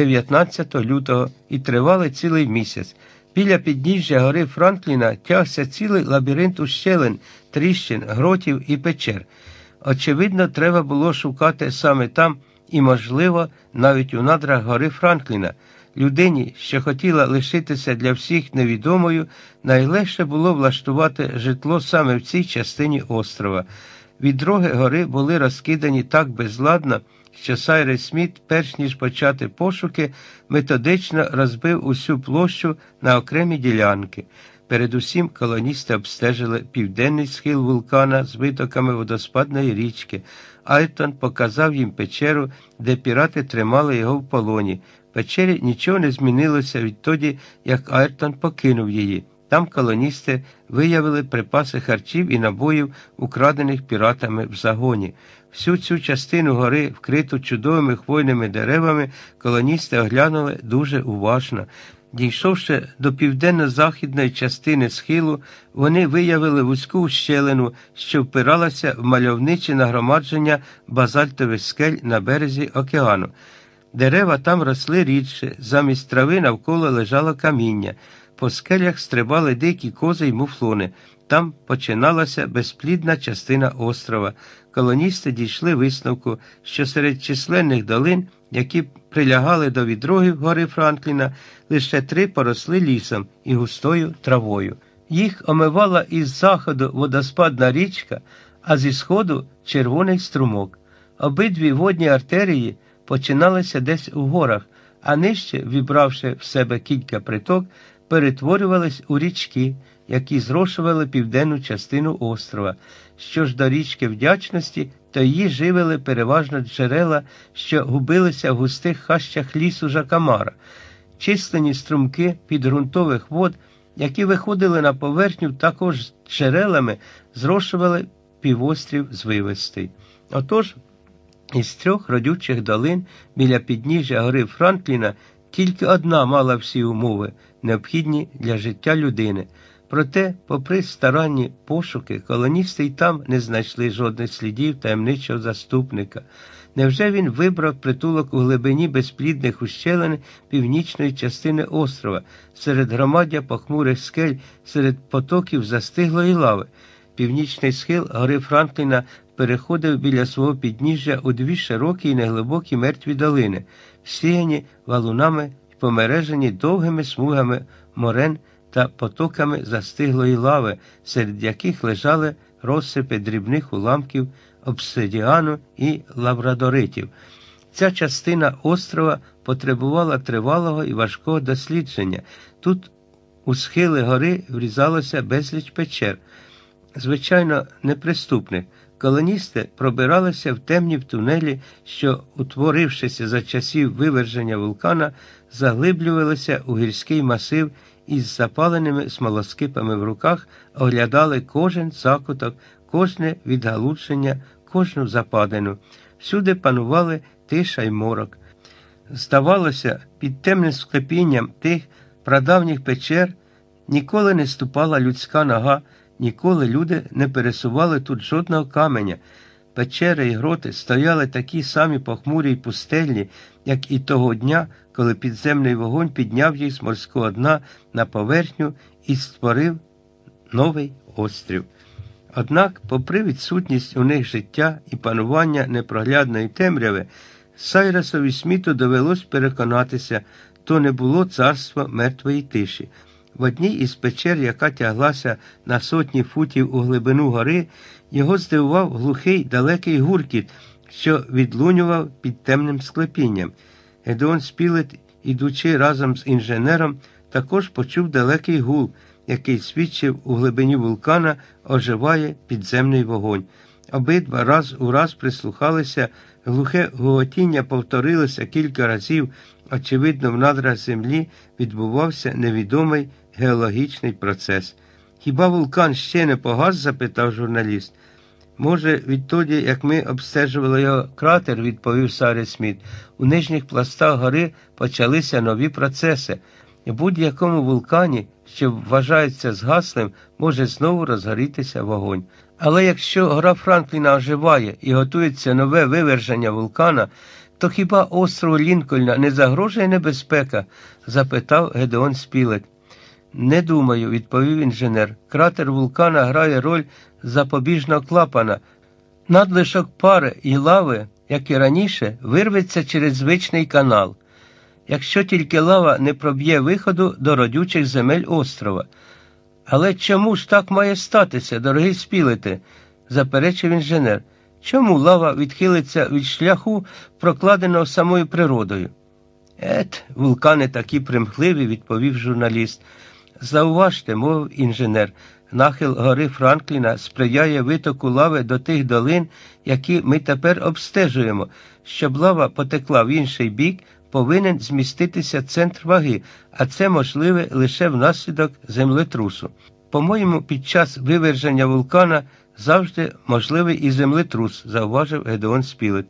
19 лютого, і тривали цілий місяць. Біля підніжжя гори Франкліна тягся цілий лабіринт ущелин, тріщин, гротів і печер. Очевидно, треба було шукати саме там і, можливо, навіть у надрах гори Франкліна. Людині, що хотіла лишитися для всіх невідомою, найлегше було влаштувати житло саме в цій частині острова. Відроги гори були розкидані так безладно, що Сайрес Сміт, перш ніж почати пошуки, методично розбив усю площу на окремі ділянки. Передусім колоністи обстежили південний схил вулкана з витоками водоспадної річки. Айртон показав їм печеру, де пірати тримали його в полоні. В печері нічого не змінилося відтоді, як Айртон покинув її. Там колоністи виявили припаси харчів і набоїв, украдених піратами в загоні. Всю цю частину гори, вкриту чудовими хвойними деревами, колоністи оглянули дуже уважно. Дійшовши до південно-західної частини схилу, вони виявили вузьку ущелину, що впиралася в мальовниче нагромадження базальтових скель на березі океану. Дерева там росли рідше, замість трави навколо лежало каміння. По скелях стрибали дикі кози й муфлони. Там починалася безплідна частина острова. Колоністи дійшли висновку, що серед численних долин, які прилягали до відрогів гори Франкліна, лише 3 поросли лісом і густою травою. Їх омивала із заходу водоспадна річка, а зі сходу – червоний струмок. Обидві водні артерії починалися десь у горах, а нижче, вібравши в себе кілька приток, перетворювались у річки, які зрошували південну частину острова. Що ж до річки Вдячності, то її живили переважно джерела, що губилися в густих хащах лісу Жакамара, численні струмки підґрунтових вод, які виходили на поверхню, також джерелами зрошували півострів звивистий. Отож, із 3 родючих долин біля підніжжя гори Франкліна тільки одна мала всі умови, необхідні для життя людини. Проте, попри старанні пошуки, колоністи й там не знайшли жодних слідів таємничого заступника. Невже він вибрав притулок у глибині безплідних ущелин північної частини острова, серед громаддя похмурих скель, серед потоків застиглої лави? Північний схил гори Франкліна переходив біля свого підніжжя у 2 широкі й неглибокі мертві долини, всіяні валунами й помережені довгими смугами морен та потоками застиглої лави, серед яких лежали розсипи дрібних уламків обсидіану і лабрадоритів. Ця частина острова потребувала тривалого і важкого дослідження. Тут у схили гори врізалося безліч печер, звичайно, неприступних. Колоністи пробиралися в темні тунелі, що, утворившися за часів виверження вулкана, заглиблювалися у гірський масив і з запаленими смолоскипами в руках оглядали кожен закуток, кожне відгалудження, кожну западину. Всюди панували тиша й морок. Здавалося, під темним склепінням тих прадавніх печер ніколи не ступала людська нога, ніколи люди не пересували тут жодного каменя. Печери й гроти стояли такі самі похмурі й пустельні, як і того дня, коли підземний вогонь підняв їх з морського дна на поверхню і створив новий острів. Однак, попри відсутність у них життя і панування непроглядної темряви, Сайрусові Сміту довелось переконатися, то не було царства мертвої тиші. В одній із печер, яка тяглася на сотні футів у глибину гори, його здивував глухий далекий гуркіт, що відлунював під темним склепінням. Гедеон Спілет, ідучи разом з інженером, також почув далекий гул, який свідчив, у глибині вулкана оживає підземний вогонь. Обидва раз у раз прислухалися, глухе гоготіння повторилося кілька разів, очевидно, в надрах землі відбувався невідомий геологічний процес. «Хіба вулкан ще не погас?» – запитав журналіст. «Може, відтоді, як ми обстежували його кратер», – відповів Сайрус Сміт, «у нижніх пластах гори почалися нові процеси. В будь-якому вулкані, що вважається згаслим, може знову розгорітися вогонь. Але якщо гора Франкліна оживає і готується нове виверження вулкана, то хіба острову Лінкольна не загрожує небезпека?» – запитав Гедеон Спілет. «Не думаю», – відповів інженер. «Кратер вулкана грає роль запобіжного клапана. Надлишок пари і лави, як і раніше, вирветься через звичний канал, якщо тільки лава не проб'є виходу до родючих земель острова». «Але чому ж так має статися, дорогий Спілете?» – заперечив інженер. «Чому лава відхилиться від шляху, прокладеного самою природою?» «Вулкани такі примхливі», – відповів журналіст. «Зауважте, – мовив інженер, – нахил гори Франкліна сприяє витоку лави до тих долин, які ми тепер обстежуємо. Щоб лава потекла в інший бік, повинен зміститися центр ваги, а це можливе лише внаслідок землетрусу. По-моєму, під час виверження вулкана завжди можливий і землетрус», – зауважив Гедеон Спілет.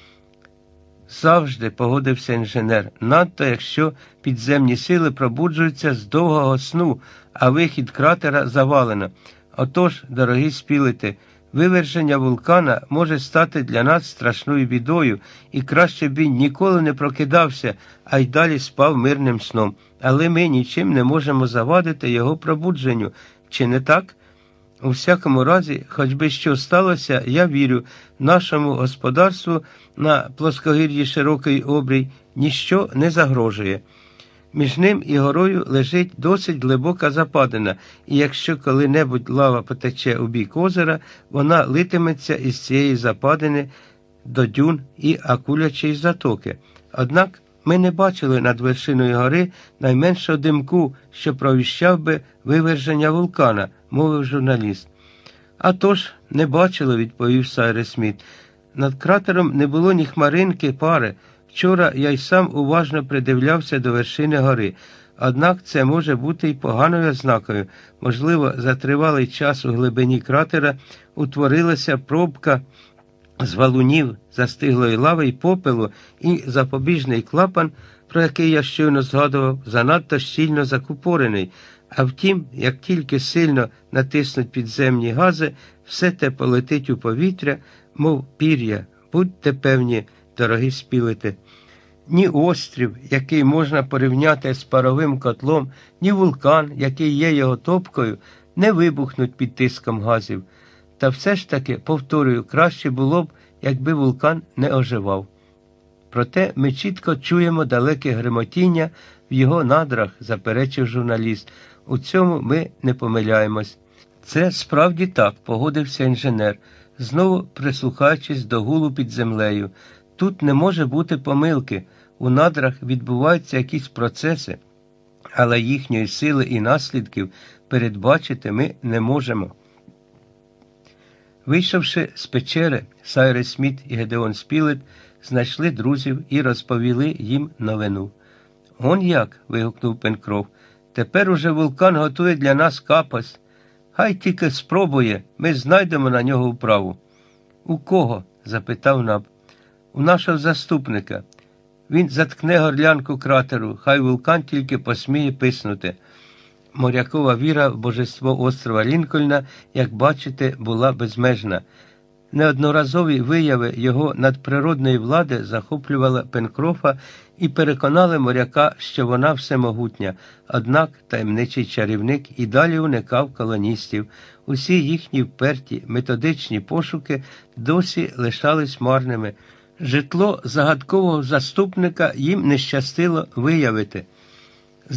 «Завжди», – погодився інженер, – «надто якщо підземні сили пробуджуються з довгого сну, а вихід кратера завалено. Отож, дорогі Спілете, виверження вулкана може стати для нас страшною бідою, і краще б він ніколи не прокидався, а й далі спав мирним сном. Але ми нічим не можемо завадити його пробудженню. Чи не так? У всякому разі, хоч би що сталося, я вірю, нашому господарству на плоскогір'ї Широкий Обрій ніщо не загрожує. Між ним і горою лежить досить глибока западина, і якщо коли-небудь лава потече у бік озера, вона литиметься із цієї западини до дюн і Акулячої затоки. Однак ми не бачили над вершиною гори найменшого димку, що провіщав би виверження вулкана», – мовив журналіст. «А тож, не бачили», – відповів Сайрус Сміт. Над кратером не було ні хмаринки пари. Вчора я й сам уважно придивлявся до вершини гори. Однак це може бути й поганою ознакою. Можливо, за тривалий час у глибині кратера утворилася пробка з валунів, застиглої лави й попелу, і запобіжний клапан, про який я щойно згадував, занадто щільно закупорений. А втім, як тільки сильно натиснуть підземні гази, все те полетить у повітря, мов пір'я. Будьте певні, дорогі спілити. Ні острів, який можна порівняти з паровим котлом, ні вулкан, який є його топкою, не вибухнуть під тиском газів. Та все ж таки, повторюю, краще було б, якби вулкан не оживав. Проте ми чітко чуємо далеке гремотіння в його надрах, заперечив журналіст. У цьому ми не помиляємось. Це справді так, погодився інженер, знову прислухаючись до гулу під землею. Тут не може бути помилки. У надрах відбуваються якісь процеси, але їхньої сили і наслідків передбачити ми не можемо. Вийшовши з печери, Сайрес Сміт і Гедеон Спілет знайшли друзів і розповіли їм новину. «Он як?» – вигукнув Пенкроф. «Тепер уже вулкан готує для нас капость. Хай тільки спробує, ми знайдемо на нього управу». «У кого?» – запитав Наб. «У нашого заступника. Він заткне горлянку кратеру, хай вулкан тільки посміє писнути». Морякова віра в божество острова Лінкольна, як бачите, була безмежна. Неодноразові вияви його надприродної влади захоплювали Пенкрофа і переконали моряка, що вона всемогутня. Однак таємничий чарівник і далі уникав колоністів. Усі їхні вперті, методичні пошуки досі лишались марними. Житло загадкового заступника їм не щастило виявити. З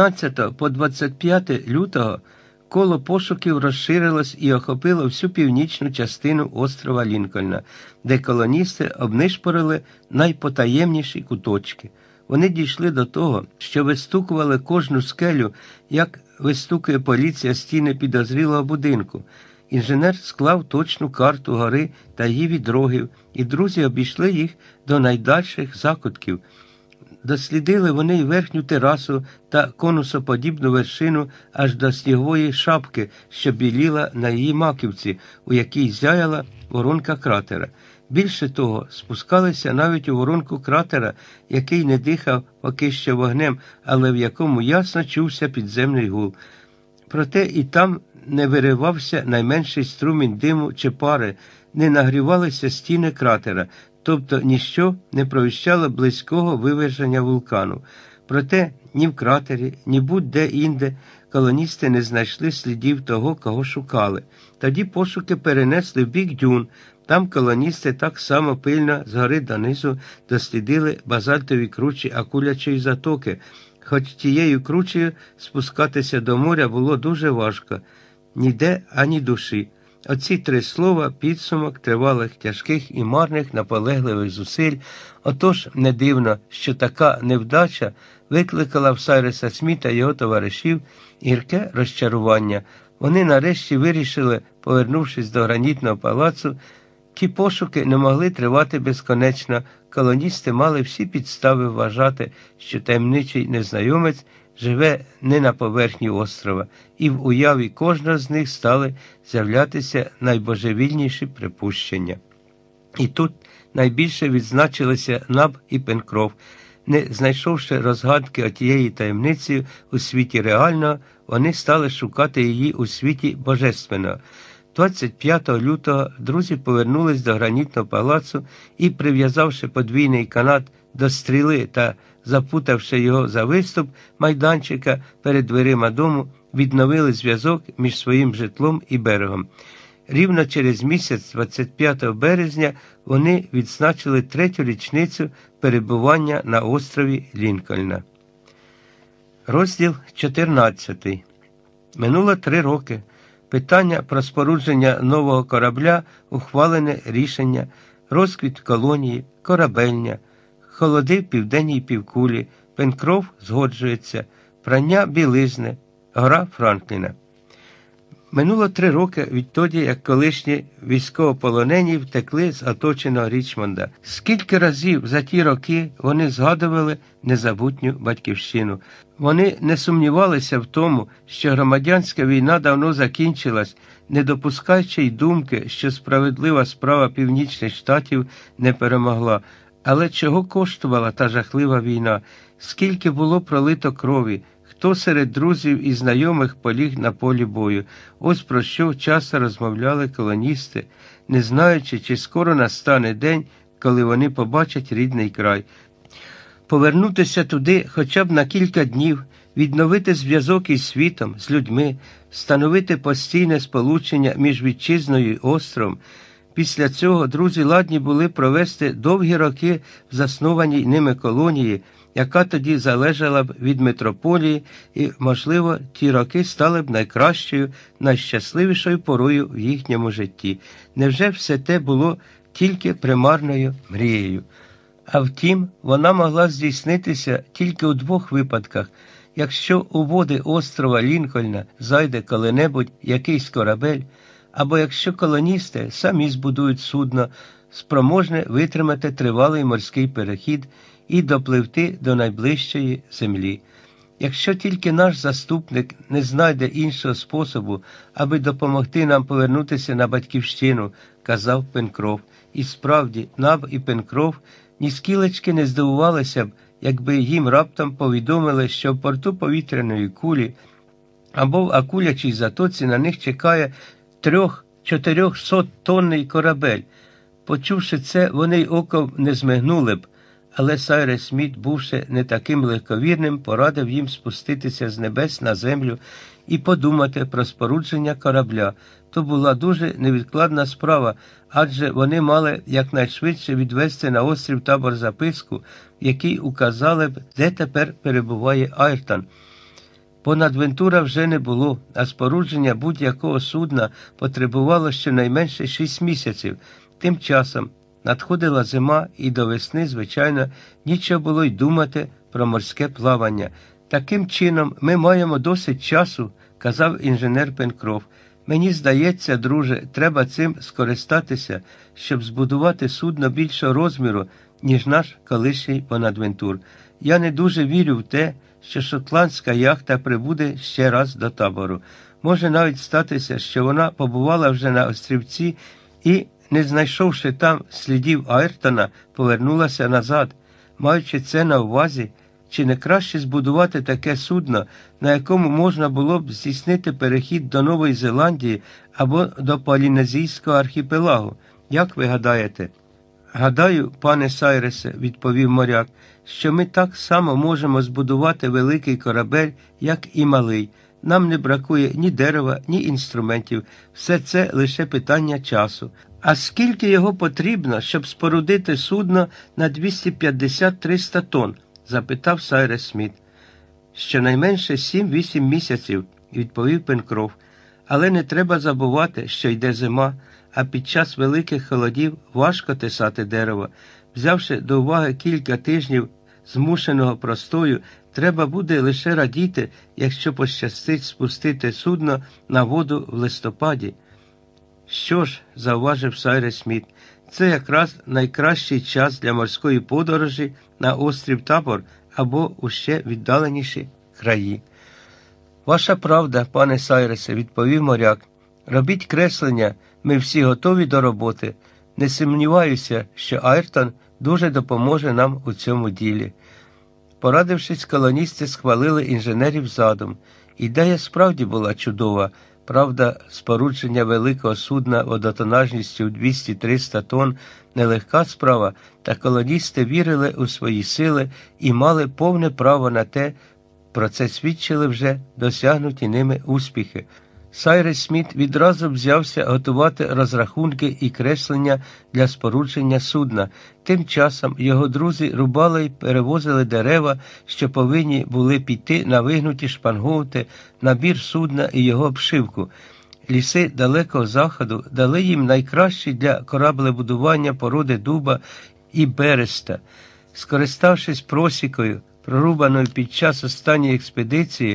19 по 25 лютого коло пошуків розширилось і охопило всю північну частину острова Лінкольна, де колоністи обнишпорили найпотаємніші куточки. Вони дійшли до того, що вистукували кожну скелю, як вистукує поліція стіни підозрілого будинку. Інженер склав точну карту гори та її відрогів, і друзі обійшли їх до найдальших закутків. Дослідили вони й верхню терасу та конусоподібну вершину аж до снігової шапки, що біліла на її маківці, у якій зяяла воронка кратера. Більше того, спускалися навіть у воронку кратера, який не дихав поки що вогнем, але в якому ясно чувся підземний гул. Проте і там не виривався найменший струмінь диму чи пари, не нагрівалися стіни кратера, тобто ніщо не провіщало близького виверження вулкану. Проте ні в кратері, ні будь-де інде колоністи не знайшли слідів того, кого шукали. Тоді пошуки перенесли в бік дюн. Там колоністи так само пильно згори донизу дослідили базальтові кручі Акулячої затоки, хоч тією кручею спускатися до моря було дуже важко. Ніде ані душі. Оці три слова – підсумок тривалих, тяжких і марних наполегливих зусиль. Отож, не дивно, що така невдача викликала в Сайреса Сміта і його товаришів гірке розчарування. Вони нарешті вирішили, повернувшись до гранітного палацу, ті пошуки не могли тривати безконечно. Колоністи мали всі підстави вважати, що таємничий незнайомець живе не на поверхні острова, і в уяві кожного з них стали з'являтися найбожевільніші припущення. І тут найбільше відзначилися Наб і Пенкроф. Не знайшовши розгадки отієї таємниці у світі реального, вони стали шукати її у світі божественного. 25 лютого друзі повернулись до гранітного палацу і, прив'язавши подвійний канат до стріли та запутавши його за виступ майданчика перед дверима дому, відновили зв'язок між своїм житлом і берегом. Рівно через місяць, 25 березня, вони відзначили 3-ю річницю перебування на острові Лінкольна. Розділ 14. Минуло 3 роки. Питання про спорудження нового корабля, ухвалене рішення, розквіт колонії, корабельня, холоди в південній півкулі, Пенкроф згоджується, прання білизни, гора Франкліна. Минуло 3 роки відтоді, як колишні військовополонені втекли з оточеного Річмонда. Скільки разів за ті роки вони згадували незабутню батьківщину. Вони не сумнівалися в тому, що громадянська війна давно закінчилась, не допускаючи й думки, що справедлива справа Північних Штатів не перемогла. Але чого коштувала та жахлива війна? Скільки було пролито крові? Хто серед друзів і знайомих поліг на полі бою? Ось про що часто розмовляли колоністи, не знаючи, чи скоро настане день, коли вони побачать рідний край. Повернутися туди хоча б на кілька днів, відновити зв'язок із світом, з людьми, встановити постійне сполучення між вітчизною і островом. Після цього друзі ладні були провести довгі роки в заснованій ними колонії, яка тоді залежала б від метрополії, і, можливо, ті роки стали б найкращою, найщасливішою порою в їхньому житті. Невже все те було тільки примарною мрією? А втім, вона могла здійснитися тільки у 2 випадках. Якщо у води острова Лінкольна зайде коли-небудь якийсь корабель, або якщо колоністи самі збудують судно, спроможне витримати тривалий морський перехід і допливти до найближчої землі. Якщо тільки наш заступник не знайде іншого способу, аби допомогти нам повернутися на батьківщину, казав Пенкроф. І справді, Наб і Пенкроф ні скілечки не здивувалися б, якби їм раптом повідомили, що в порту Повітряної кулі або в Акулячій затоці на них чекає 300-400-тонний корабель. Почувши це, вони й оком не змигнули б, але Сайрес Сміт, бувши не таким легковірним, порадив їм спуститися з небес на землю і подумати про спорудження корабля. То була дуже невідкладна справа, адже вони мали якнайшвидше відвести на острів Табор записку, в якій указали б, де тепер перебуває Айртон. Бонадвентура вже не було, а спорудження будь-якого судна потребувало щонайменше 6 місяців. Тим часом надходила зима, і до весни, звичайно, нічого було й думати про морське плавання. Таким чином, ми маємо досить часу, казав інженер Пенкроф. Мені здається, друже, треба цим скористатися, щоб збудувати судно більшого розміру, ніж наш колишній Бонадвентур. Я не дуже вірю в те, що шотландська яхта прибуде ще раз до табору. Може навіть статися, що вона побувала вже на острівці і, не знайшовши там слідів Айртона, повернулася назад. Маючи це на увазі, чи не краще збудувати таке судно, на якому можна було б здійснити перехід до Нової Зеландії або до Полінезійського архіпелагу? Як ви гадаєте? Гадаю, пане Сайресе, відповів моряк, що ми так само можемо збудувати великий корабель, як і малий. Нам не бракує ні дерева, ні інструментів. Все це лише питання часу. А скільки його потрібно, щоб спорудити судно на 250-300 тонн? Запитав Сайрес Сміт. Щонайменше 7-8 місяців, відповів Пенкроф. Але не треба забувати, що йде зима, а під час великих холодів важко тесати дерево. Взявши до уваги кілька тижнів змушеного простою, треба буде лише радіти, якщо пощастить спустити судно на воду в листопаді. Що ж, зауважив Сайрес Сміт, це якраз найкращий час для морської подорожі на острів Табор або у ще віддаленіші краї. Ваша правда, пане Сайресе, відповів моряк. Робіть креслення, ми всі готові до роботи. Не сумніваюся, що Айртон дуже допоможе нам у цьому ділі. Порадившись, колоністи схвалили інженерів задум. Ідея справді була чудова. Правда, спорудження великого судна водотонажністю 200-300 тонн – нелегка справа, та колоністи вірили у свої сили і мали повне право на те, про це свідчили вже досягнуті ними успіхи. Сайрес Сміт відразу взявся готувати розрахунки і креслення для спорудження судна. Тим часом його друзі рубали й перевозили дерева, що повинні були піти на вигнуті шпангоути, набір судна і його обшивку. Ліси Далекого Заходу дали їм найкращі для кораблебудування породи дуба і береста. Скориставшись просікою, прорубаною під час останньої експедиції,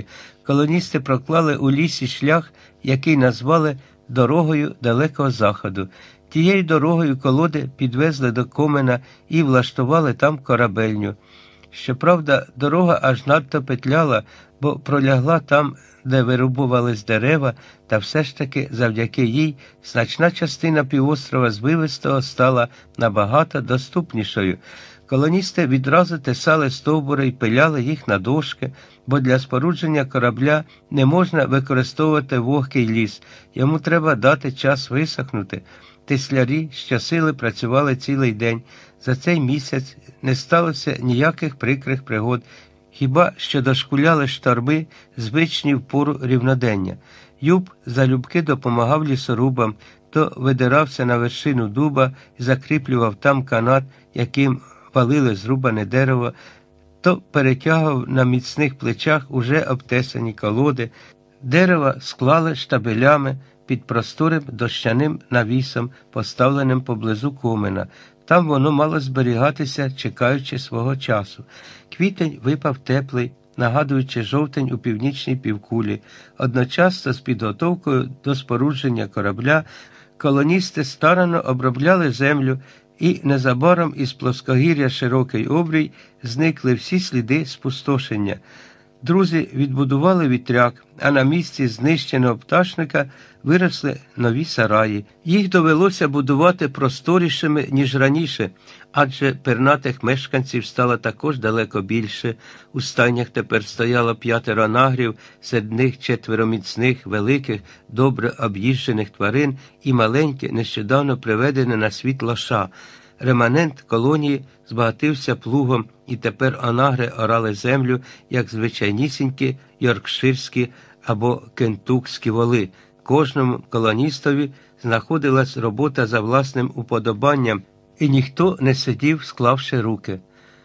колоністи проклали у лісі шлях, який назвали «Дорогою Далекого Заходу». Тією дорогою колоди підвезли до Комена і влаштували там корабельню. Щоправда, дорога аж надто петляла, бо пролягла там, де вирубувались дерева, та все ж таки завдяки їй значна частина півострова Звивистого стала набагато доступнішою. Колоністи відразу тесали стовбури і пиляли їх на дошки, бо для спорудження корабля не можна використовувати вогкий ліс, йому треба дати час висохнути. Теслярі щосили працювали цілий день. За цей місяць не сталося ніяких прикрих пригод, хіба що дошкуляли шторми, звичні в пору рівнодення. Юб залюбки допомагав лісорубам, то видирався на вершину дуба і закріплював там канат, яким палили зрубане дерево, то перетягував на міцних плечах уже обтесані колоди. Дерева склали штабелями під просторим дощаним навісом, поставленим поблизу Комена. Там воно мало зберігатися, чекаючи свого часу. Квітень випав теплий, нагадуючи жовтень у північній півкулі. Одночасно з підготовкою до спорудження корабля колоністи старанно обробляли землю, і незабаром із плоскогір'я Широкий Обрій зникли всі сліди спустошення. Друзі відбудували вітряк, а на місці знищеного пташника виросли нові сараї. Їх довелося будувати просторішими, ніж раніше, адже пернатих мешканців стало також далеко більше. У стайнях тепер стояло 5 нагрів, серед них 4 міцних, великих, добре об'їжджених тварин і маленьке, нещодавно приведене на світ лоша. Реманент колонії збагатився плугом, і тепер онагри орали землю, як звичайнісінькі йоркширські або кентукські воли. Кожному колоністові знаходилась робота за власним уподобанням, і ніхто не сидів, склавши руки.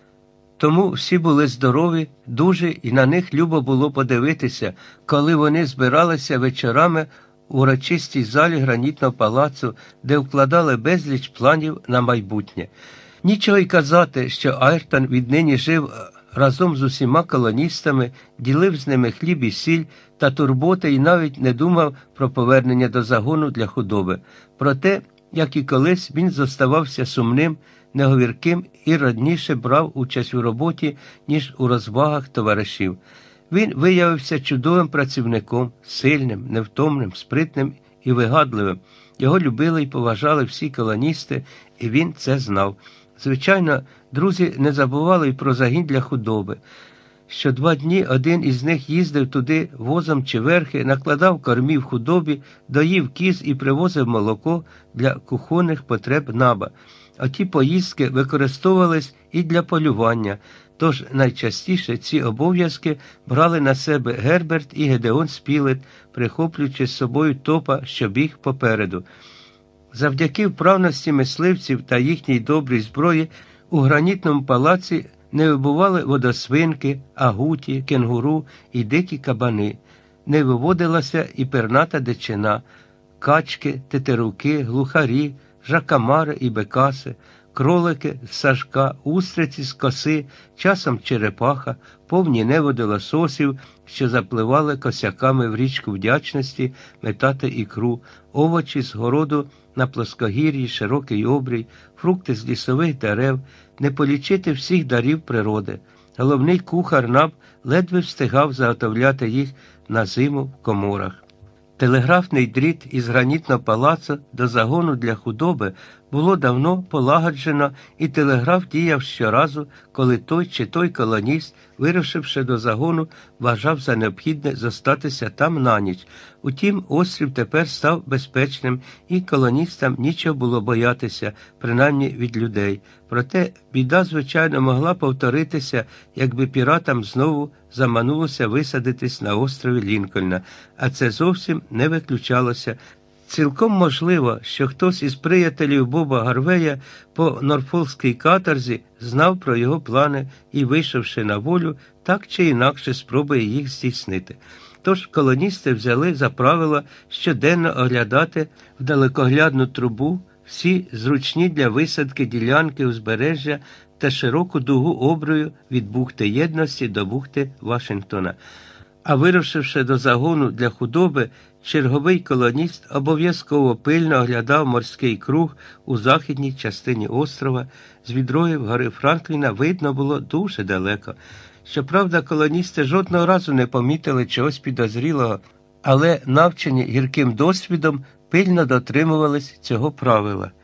Тому всі були здорові, дужі, і на них любо було подивитися, коли вони збиралися вечорами у урочистій залі гранітного палацу, де вкладали безліч планів на майбутнє. Нічого й казати, що Айртон віднині жив разом з усіма колоністами, ділив з ними хліб і сіль та турботи і навіть не думав про повернення до загону для худоби. Проте, як і колись, він зоставався сумним, неговірким і радніше брав участь у роботі, ніж у розвагах товаришів. Він виявився чудовим працівником, сильним, невтомним, спритним і вигадливим. Його любили і поважали всі колоністи, і він це знав. Звичайно, друзі не забували й про загін для худоби. Що 2 дні один із них їздив туди возом чи верхи, накладав кормів худобі, доїв кіз і привозив молоко для кухонних потреб наба. А ті поїздки використовувались і для полювання, тож найчастіше ці обов'язки брали на себе Герберт і Гедеон Спілет, прихоплюючи з собою Топа, що біг попереду. Завдяки вправності мисливців та їхній добрій зброї у гранітному палаці не вибували водосвинки, агуті, кенгуру і дикі кабани. Не виводилася і перната дичина, качки, тетеруки, глухарі, жакамари і бекаси, кролики з сажка, устриці з коси, часом черепаха, повні неводи лососів, що запливали косяками в річку Вдячності метати ікру, овочі з городу на плоскогір'ї, Широкий Обрій, фрукти з лісових дерев, не полічити всіх дарів природи. Головний кухар Наб ледве встигав заготовляти їх на зиму в коморах. Телеграфний дріт із гранітного палацу до загону для худоби було давно полагоджено, і телеграф діяв щоразу, коли той чи той колоніст, вирушивши до загону, вважав за необхідне зостатися там на ніч. Утім, острів тепер став безпечним, і колоністам нічого було боятися, принаймні від людей. Проте біда, звичайно, могла повторитися, якби піратам знову заманулося висадитись на острові Лінкольна, а це зовсім не виключалося. Цілком можливо, що хтось із приятелів Боба Гарвея по норфолкській каторзі знав про його плани і, вийшовши на волю, так чи інакше спробує їх здійснити. Тож колоністи взяли за правило щоденно оглядати в далекоглядну трубу всі зручні для висадки ділянки узбережжя та широку дугу обрію від бухти Єдності до бухти Вашингтона. А вирушивши до загону для худоби, черговий колоніст обов'язково пильно оглядав морський круг у західній частині острова. З відрогів гори Франкліна видно було дуже далеко. Щоправда, колоністи жодного разу не помітили чогось підозрілого, але, навчені гірким досвідом, пильно дотримувались цього правила.